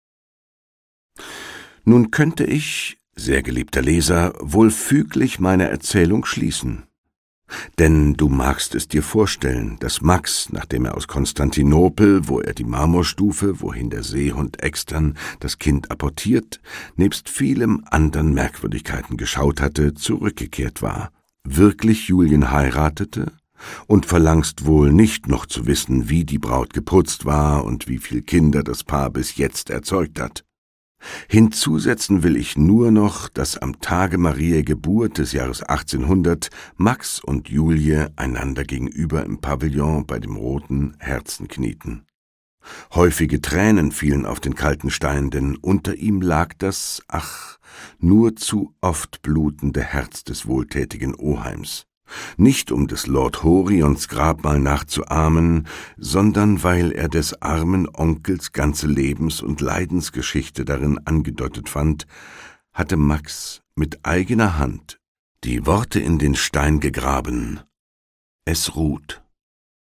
Nun könnte ich, sehr geliebter Leser, wohl füglich meine Erzählung schließen. Denn du magst es dir vorstellen, dass Max, nachdem er aus Konstantinopel, wo er die Marmorstufe, wohin der Seehund Extern das Kind apportiert, nebst vielem andern Merkwürdigkeiten geschaut hatte, zurückgekehrt war, wirklich Julien heiratete, und verlangst wohl nicht noch zu wissen, wie die Braut geputzt war und wie viel Kinder das Paar bis jetzt erzeugt hat. Hinzusetzen will ich nur noch, dass am Tage Mariä Geburt des Jahres achtzehnhundert Max und Julie einander gegenüber im Pavillon bei dem Roten Herzen knieten. Häufige Tränen fielen auf den kalten Stein, denn unter ihm lag das, ach, nur zu oft blutende Herz des wohltätigen Oheims. Nicht um des Lord Horions Grabmal nachzuahmen, sondern weil er des armen Onkels ganze Lebens- und Leidensgeschichte darin angedeutet fand, hatte Max mit eigener Hand die Worte in den Stein gegraben: »Es ruht.«